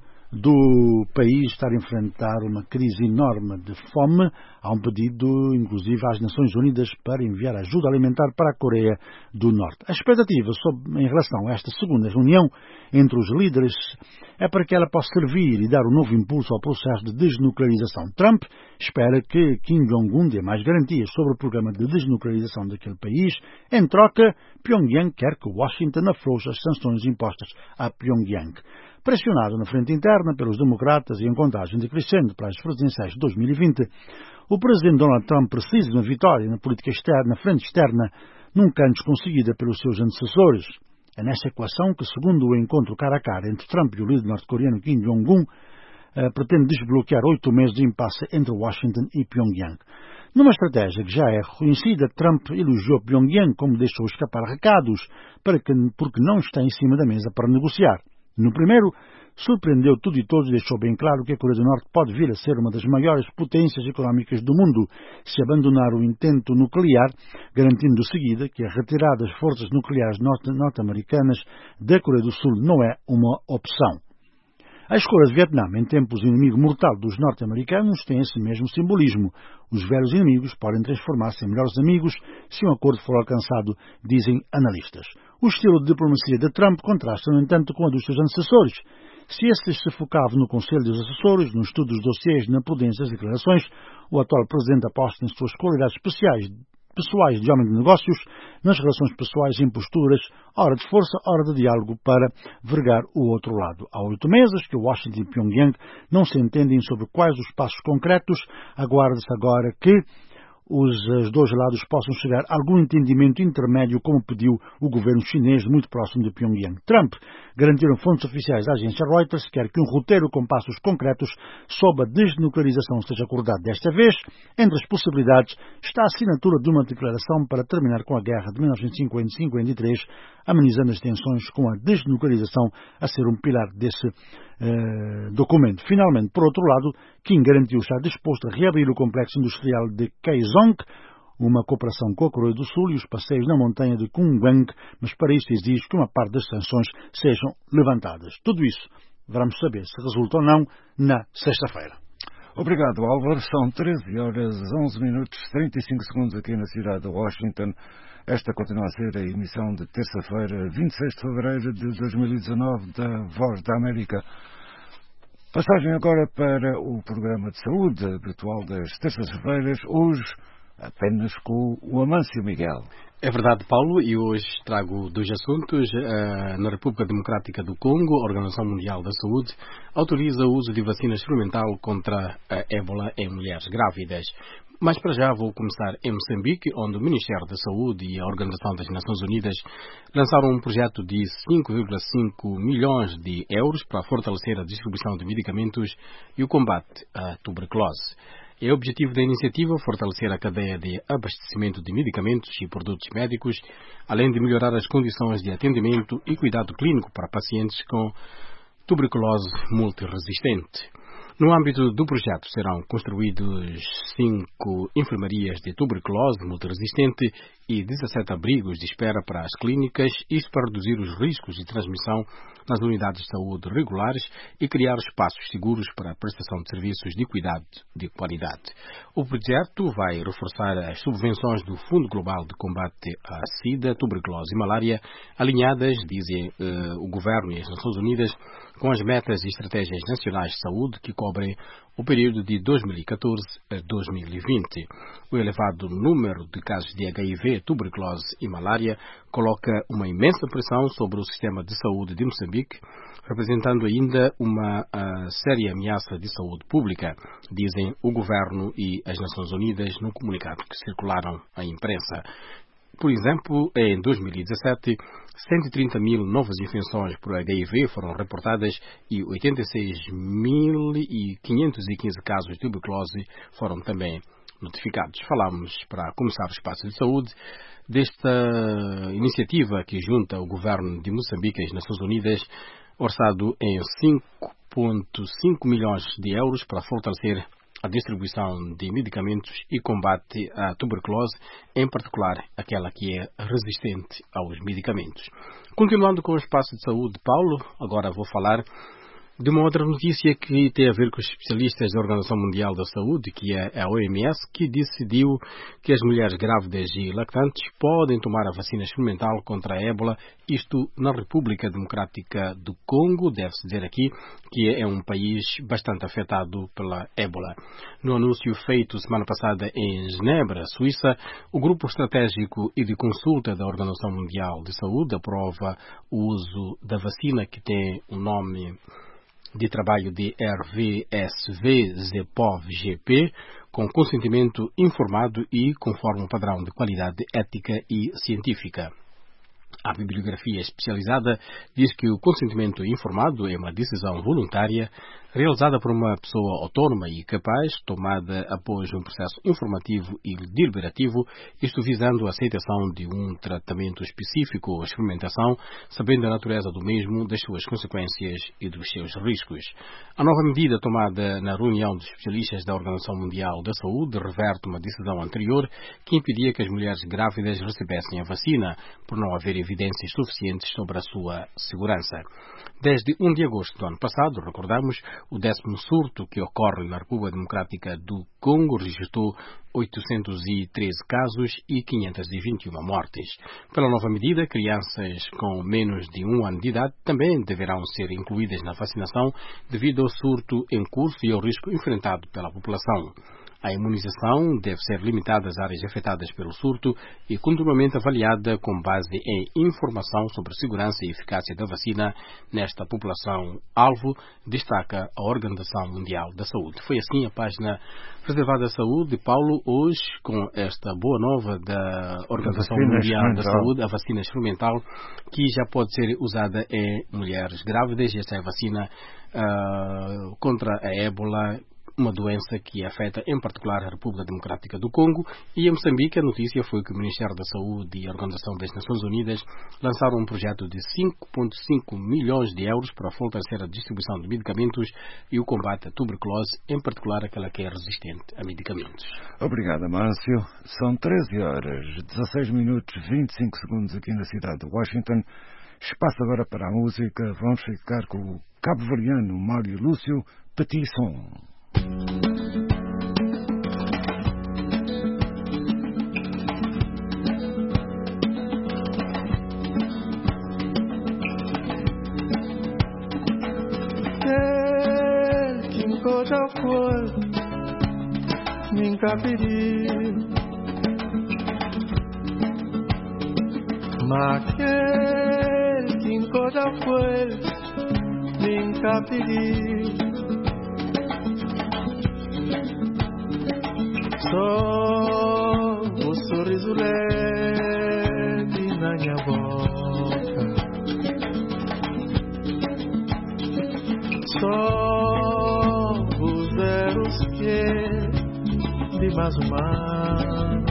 do país estar a enfrentar uma crise enorme de fome. Há um pedido, inclusive, às Nações Unidas para enviar ajuda alimentar para a Coreia do Norte. A expectativa sobre, em relação a esta segunda reunião entre os líderes é para que ela possa servir e dar um novo impulso ao processo de desnuclearização. Trump espera que Kim Jong-un dê mais garantias sobre o programa de desnuclearização daquele país. Em troca, Pyongyang quer que Washington afrouxe as sanções impostas a Pyongyang. Pressionado na frente interna pelos democratas e em contagem decrescente para as presidenciais de dois mil e vinte, o presidente Donald Trump precisa de uma vitória na política externa, na frente externa, nunca antes conseguida pelos seus antecessores. É nessa equação que, segundo o encontro cara a cara entre Trump e o líder norte-coreano Kim Jong-un, uh, pretende desbloquear oito meses de impasse entre Washington e Pyongyang. Numa estratégia que já é reconhecida, Trump elogiou Pyongyang como deixou escapar recados para que, porque não está em cima da mesa para negociar. No primeiro, surpreendeu tudo e todos e deixou bem claro que a Coreia do Norte pode vir a ser uma das maiores potências económicas do mundo se abandonar o intento nuclear, garantindo de seguida que a retirada das forças nucleares norte-americanas da Coreia do Sul não é uma opção. A escolha de Vietnã em tempos de inimigo mortal dos norte-americanos tem esse mesmo simbolismo. Os velhos inimigos podem transformar-se em melhores amigos se um acordo for alcançado, dizem analistas. O estilo de diplomacia de Trump contrasta, no entanto, com a dos seus antecessores. Se estes se focavam no Conselho dos Assessores, no estudo dos dossiês, na prudência das declarações, o atual presidente aposta em suas qualidades especiais pessoais de homem de negócios, nas relações pessoais em posturas, hora de força, hora de diálogo para vergar o outro lado. Há oito meses que Washington e Pyongyang não se entendem sobre quais os passos concretos. Aguarda-se agora que os, os dois lados possam chegar a algum entendimento intermédio, como pediu o governo chinês muito próximo de Pyongyang. Trump garantiram fontes oficiais da agência Reuters quer que um roteiro com passos concretos sobre a desnuclearização seja acordado. Desta vez, entre as possibilidades, está a assinatura de uma declaração para terminar com a guerra de mil novecentos e cinquenta a cinquenta e três, amenizando as tensões, com a desnuclearização a ser um pilar desse uh, documento. Finalmente, por outro lado, Kim garantiu estar disposto a reabrir o complexo industrial de Kaesong, uma cooperação com a Coreia do Sul e os passeios na montanha de Kumgang, mas para isso exige que uma parte das sanções sejam levantadas. Tudo isso vamos saber se resulta ou não na sexta-feira. Obrigado, Álvaro. São treze horas, onze minutos, trinta e cinco segundos aqui na cidade de Washington. Esta continua a ser a emissão de terça-feira, vinte e seis de fevereiro de dois mil e dezanove, da Voz da América. Passagem agora para o programa de saúde habitual das terças-feiras, hoje apenas com o Amâncio Miguel. É verdade, Paulo, e hoje trago dois assuntos. Uh, na República Democrática do Congo, a Organização Mundial da Saúde autoriza o uso de vacina experimental contra a ébola em mulheres grávidas. Mas para já vou começar em Moçambique, onde o Ministério da Saúde e a Organização das Nações Unidas lançaram um projeto de cinco vírgula cinco milhões de euros para fortalecer a distribuição de medicamentos e o combate à tuberculose. É o objetivo da iniciativa fortalecer a cadeia de abastecimento de medicamentos e produtos médicos, além de melhorar as condições de atendimento e cuidado clínico para pacientes com tuberculose multiresistente. No âmbito do projeto serão construídos cinco enfermarias de tuberculose multiresistente e dezassete abrigos de espera para as clínicas, isto para reduzir os riscos de transmissão nas unidades de saúde regulares e criar espaços seguros para a prestação de serviços de cuidado de qualidade. O projeto vai reforçar as subvenções do Fundo Global de Combate à SIDA, tuberculose e malária, alinhadas, dizem eh, o Governo e as Nações Unidas, com as metas e estratégias nacionais de saúde que cobrem o período de dois mil e catorze a dois mil e vinte. O elevado número de casos de H I V, tuberculose e malária coloca uma imensa pressão sobre o sistema de saúde de Moçambique, representando ainda uma uh, séria ameaça de saúde pública, dizem o Governo e as Nações Unidas no comunicado que circularam à imprensa. Por exemplo, em dois mil e dezassete, cento e trinta mil novas infecções por H I V foram reportadas e oitenta e seis mil quinhentos e quinze casos de tuberculose foram também notificados. Falamos, para começar o espaço de saúde, desta iniciativa que junta o Governo de Moçambique e as Nações Unidas, orçado em cinco vírgula cinco milhões de euros para fortalecer a distribuição de medicamentos e combate à tuberculose, em particular aquela que é resistente aos medicamentos. Continuando com o espaço de saúde, Paulo, agora vou falar de uma outra notícia que tem a ver com os especialistas da Organização Mundial da Saúde, que é a O M S, que decidiu que as mulheres grávidas e lactantes podem tomar a vacina experimental contra a ébola, isto na República Democrática do Congo, deve-se dizer aqui, que é um país bastante afetado pela ébola. No anúncio feito semana passada em Genebra, Suíça, o Grupo Estratégico e de Consulta da Organização Mundial de Saúde aprova o uso da vacina que tem o nome de trabalho de R V S V-ZEPOV-G P, com consentimento informado e conforme um padrão de qualidade ética e científica. A bibliografia especializada diz que o consentimento informado é uma decisão voluntária realizada por uma pessoa autónoma e capaz, tomada após um processo informativo e deliberativo, isto visando a aceitação de um tratamento específico ou experimentação, sabendo a natureza do mesmo, das suas consequências e dos seus riscos. A nova medida tomada na reunião dos especialistas da Organização Mundial da Saúde reverte uma decisão anterior que impedia que as mulheres grávidas recebessem a vacina, por não haver evidências suficientes sobre a sua segurança. Desde um de agosto do ano passado, recordamos, o décimo surto que ocorre na República Democrática do Congo registrou oitocentos e treze casos e quinhentas e vinte e uma mortes. Pela nova medida, crianças com menos de um ano de idade também deverão ser incluídas na vacinação devido ao surto em curso e ao risco enfrentado pela população. A imunização deve ser limitada às áreas afetadas pelo surto e continuamente avaliada com base em informação sobre a segurança e eficácia da vacina nesta população-alvo, destaca a Organização Mundial da Saúde. Foi assim a página reservada à saúde. Paulo, hoje, com esta boa nova da Organização Mundial da Saúde, a vacina experimental, que já pode ser usada em mulheres grávidas. Esta é a vacina uh, contra a ébola, uma doença que afeta em particular a República Democrática do Congo, e em Moçambique a notícia foi que o Ministério da Saúde e a Organização das Nações Unidas lançaram um projeto de cinco vírgula cinco milhões de euros para fortalecer a distribuição de medicamentos e o combate à tuberculose, em particular aquela que é resistente a medicamentos. Obrigado, Márcio. São treze horas, dezasseis minutos, vinte e cinco segundos aqui na cidade de Washington. Espaço agora para a música. Vamos ficar com o cabo-verdiano Mário Lúcio Petit Som. El quinto já foi, nunca pediu, mas el quinto já foi, nunca pediu. Só o sorriso leve na minha boca, só os erros que de mais humano,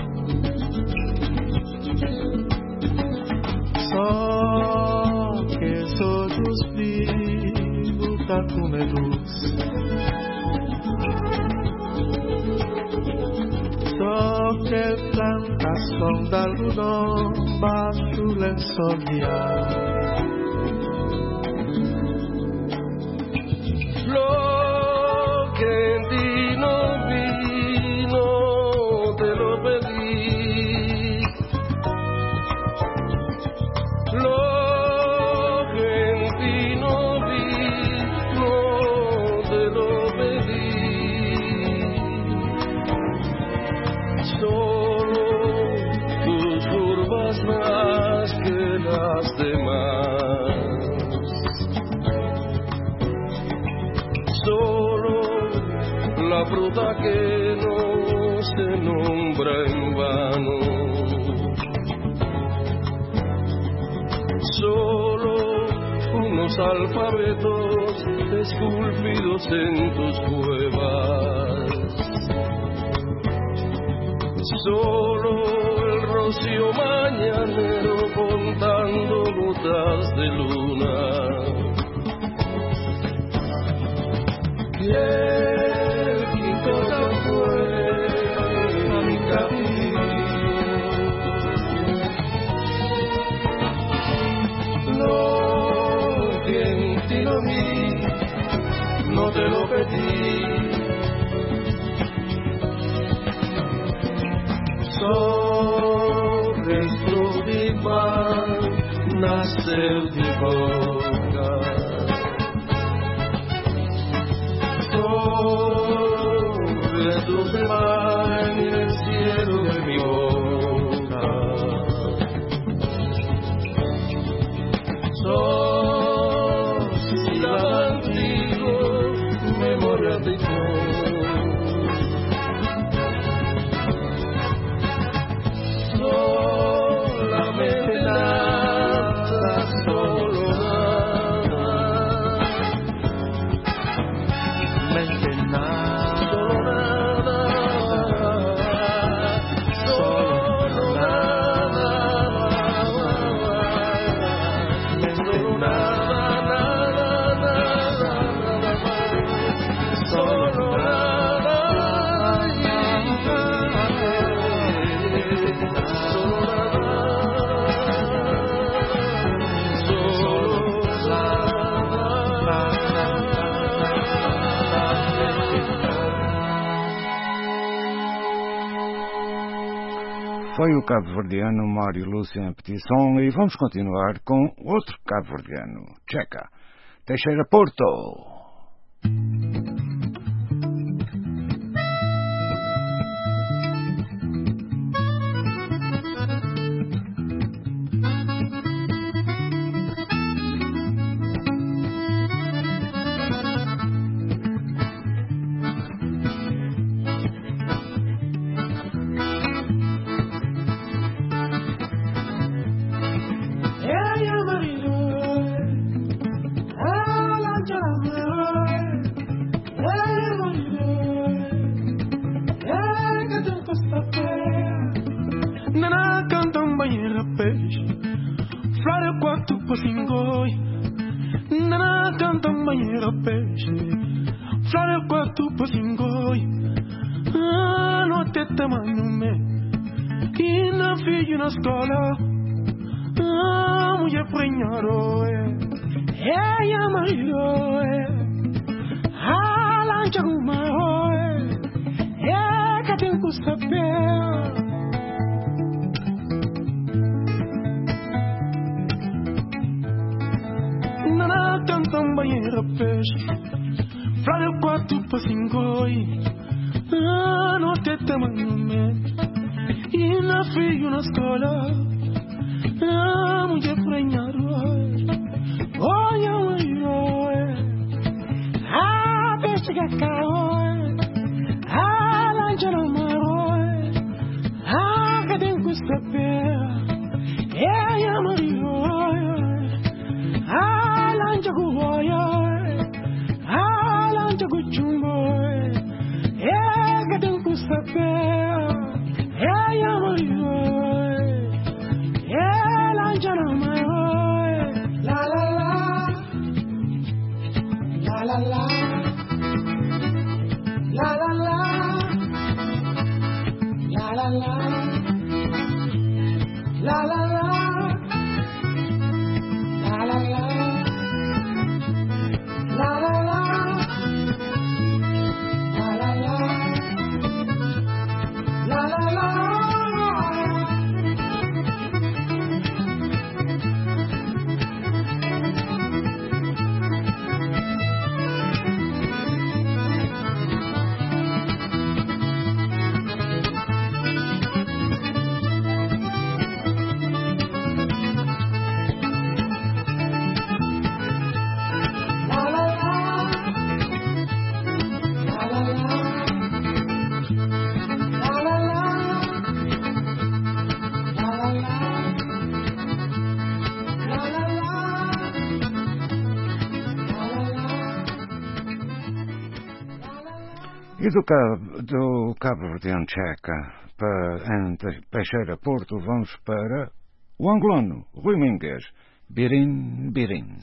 só que sou dos vivos tá com luz. Só que plantação de algodão baixo lençol de ar, que no se nombra en vano. Solo unos alfabetos esculpidos en tus cuevas. Solo el rocío mañanero contando gotas de luna. Y el quinto ya fue a mi camino. No, bien ti lo vi, no te lo pedí. Sobre tu diván nacer de boca. Sobre tu diván el cielo de mi boca. Sos la antigua memoria de tu. Foi o cabo-verdiano Mário Lúcio em petição e vamos continuar com outro cabo-verdiano, Checa, Teixeira Porto. E do Cabo, do Cabo Verdeano Checa para em Teixeira Porto, vamos para o angolano Rui Mingues, Birim Birim.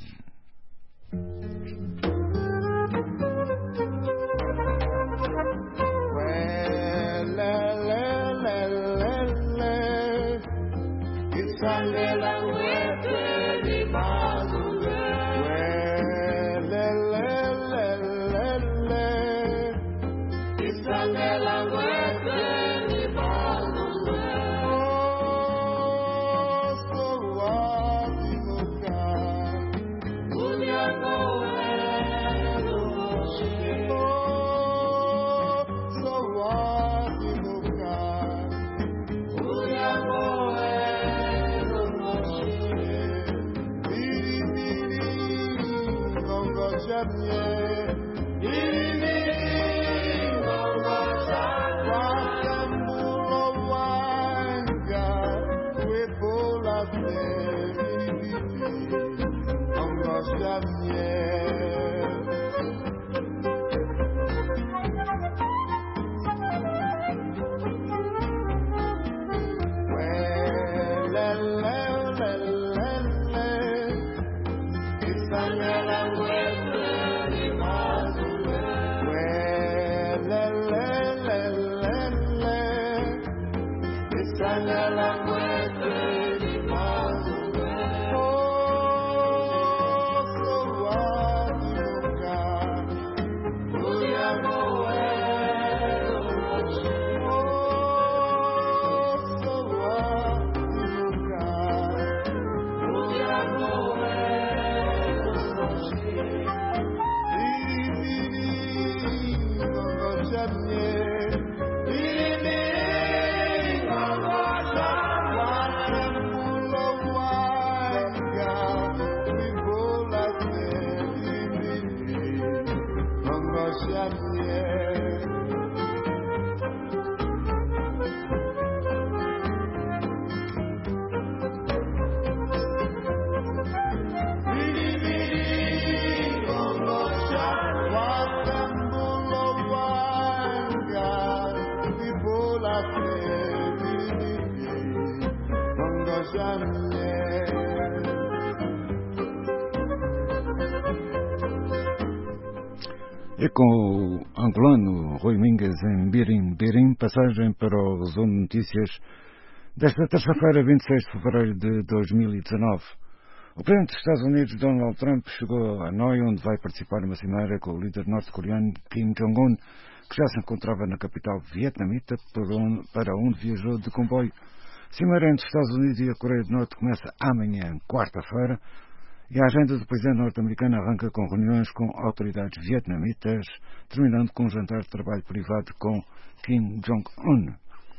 E com o angolano Rui Mingues em Birim Birim, passagem para o resumo de notícias desta terça-feira, vinte e seis de fevereiro de dois mil e dezanove. O presidente dos Estados Unidos, Donald Trump, chegou a Hanoi, onde vai participar numa cimeira com o líder norte-coreano Kim Jong-un, que já se encontrava na capital vietnamita, para onde viajou de comboio. A cimeira entre os Estados Unidos e a Coreia do Norte começa amanhã, quarta-feira, e a agenda do presidente norte-americano arranca com reuniões com autoridades vietnamitas, terminando com um jantar de trabalho privado com Kim Jong-un.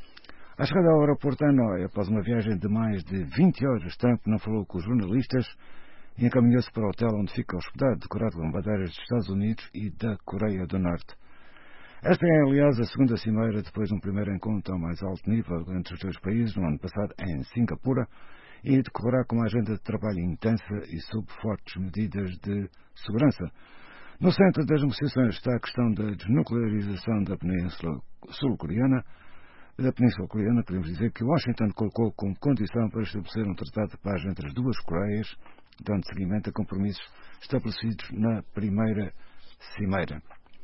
À chegada ao aeroporto de Hanoi, após uma viagem de mais de vinte horas, Trump não falou com os jornalistas e encaminhou-se para o hotel onde fica hospedado, decorado com bandeiras dos Estados Unidos e da Coreia do Norte. Esta é, aliás, a segunda cimeira depois de um primeiro encontro ao mais alto nível entre os dois países no ano passado em Singapura, e decorrerá com uma agenda de trabalho intensa e sob fortes medidas de segurança. No centro das negociações está a questão da desnuclearização da Península Sul-Coreana. Da Península Coreana, podemos dizer que Washington colocou como condição para estabelecer um tratado de paz entre as duas Coreias, dando seguimento a compromissos estabelecidos na primeira cimeira.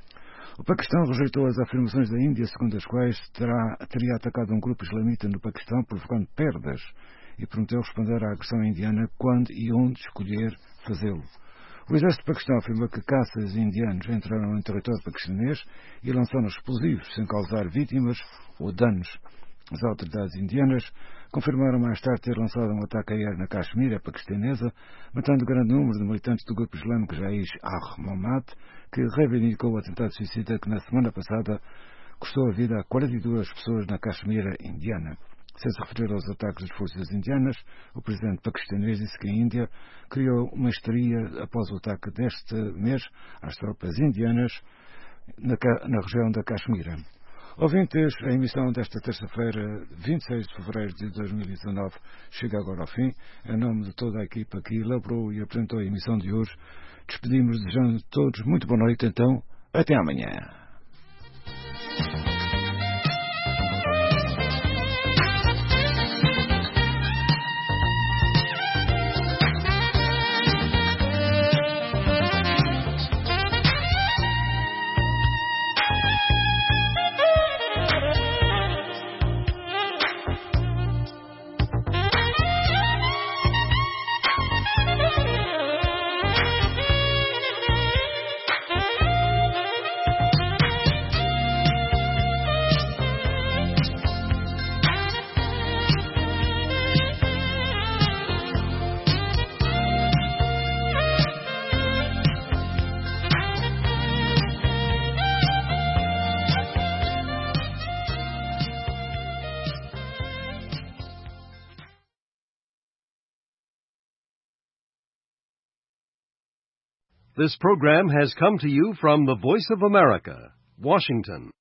O Paquistão rejeitou as afirmações da Índia, segundo as quais terá, teria atacado um grupo islamita no Paquistão, provocando perdas, e prometeu responder à agressão indiana quando e onde escolher fazê-lo. O exército paquistão afirma que caças indianos entraram em território paquistanês e lançaram explosivos sem causar vítimas ou danos. As autoridades indianas confirmaram mais tarde ter lançado um ataque aéreo na Caxemira paquistanesa, matando grande número de militantes do grupo islâmico Jaish al-Mohammed, que reivindicou o atentado suicida que na semana passada custou a vida a quarenta e duas pessoas na Caxemira indiana. Sem se referir aos ataques das forças indianas, o presidente paquistanês disse que a Índia criou uma histeria após o ataque deste mês às tropas indianas na, na região da Caxemira. Ouvintes, a emissão desta terça-feira, vinte e seis de fevereiro de dois mil e dezanove, chega agora ao fim. Em nome de toda a equipa que elaborou e apresentou a emissão de hoje, despedimos desejando a todos muito boa noite, então, até amanhã. This program has come to you from the Voice of America, Washington.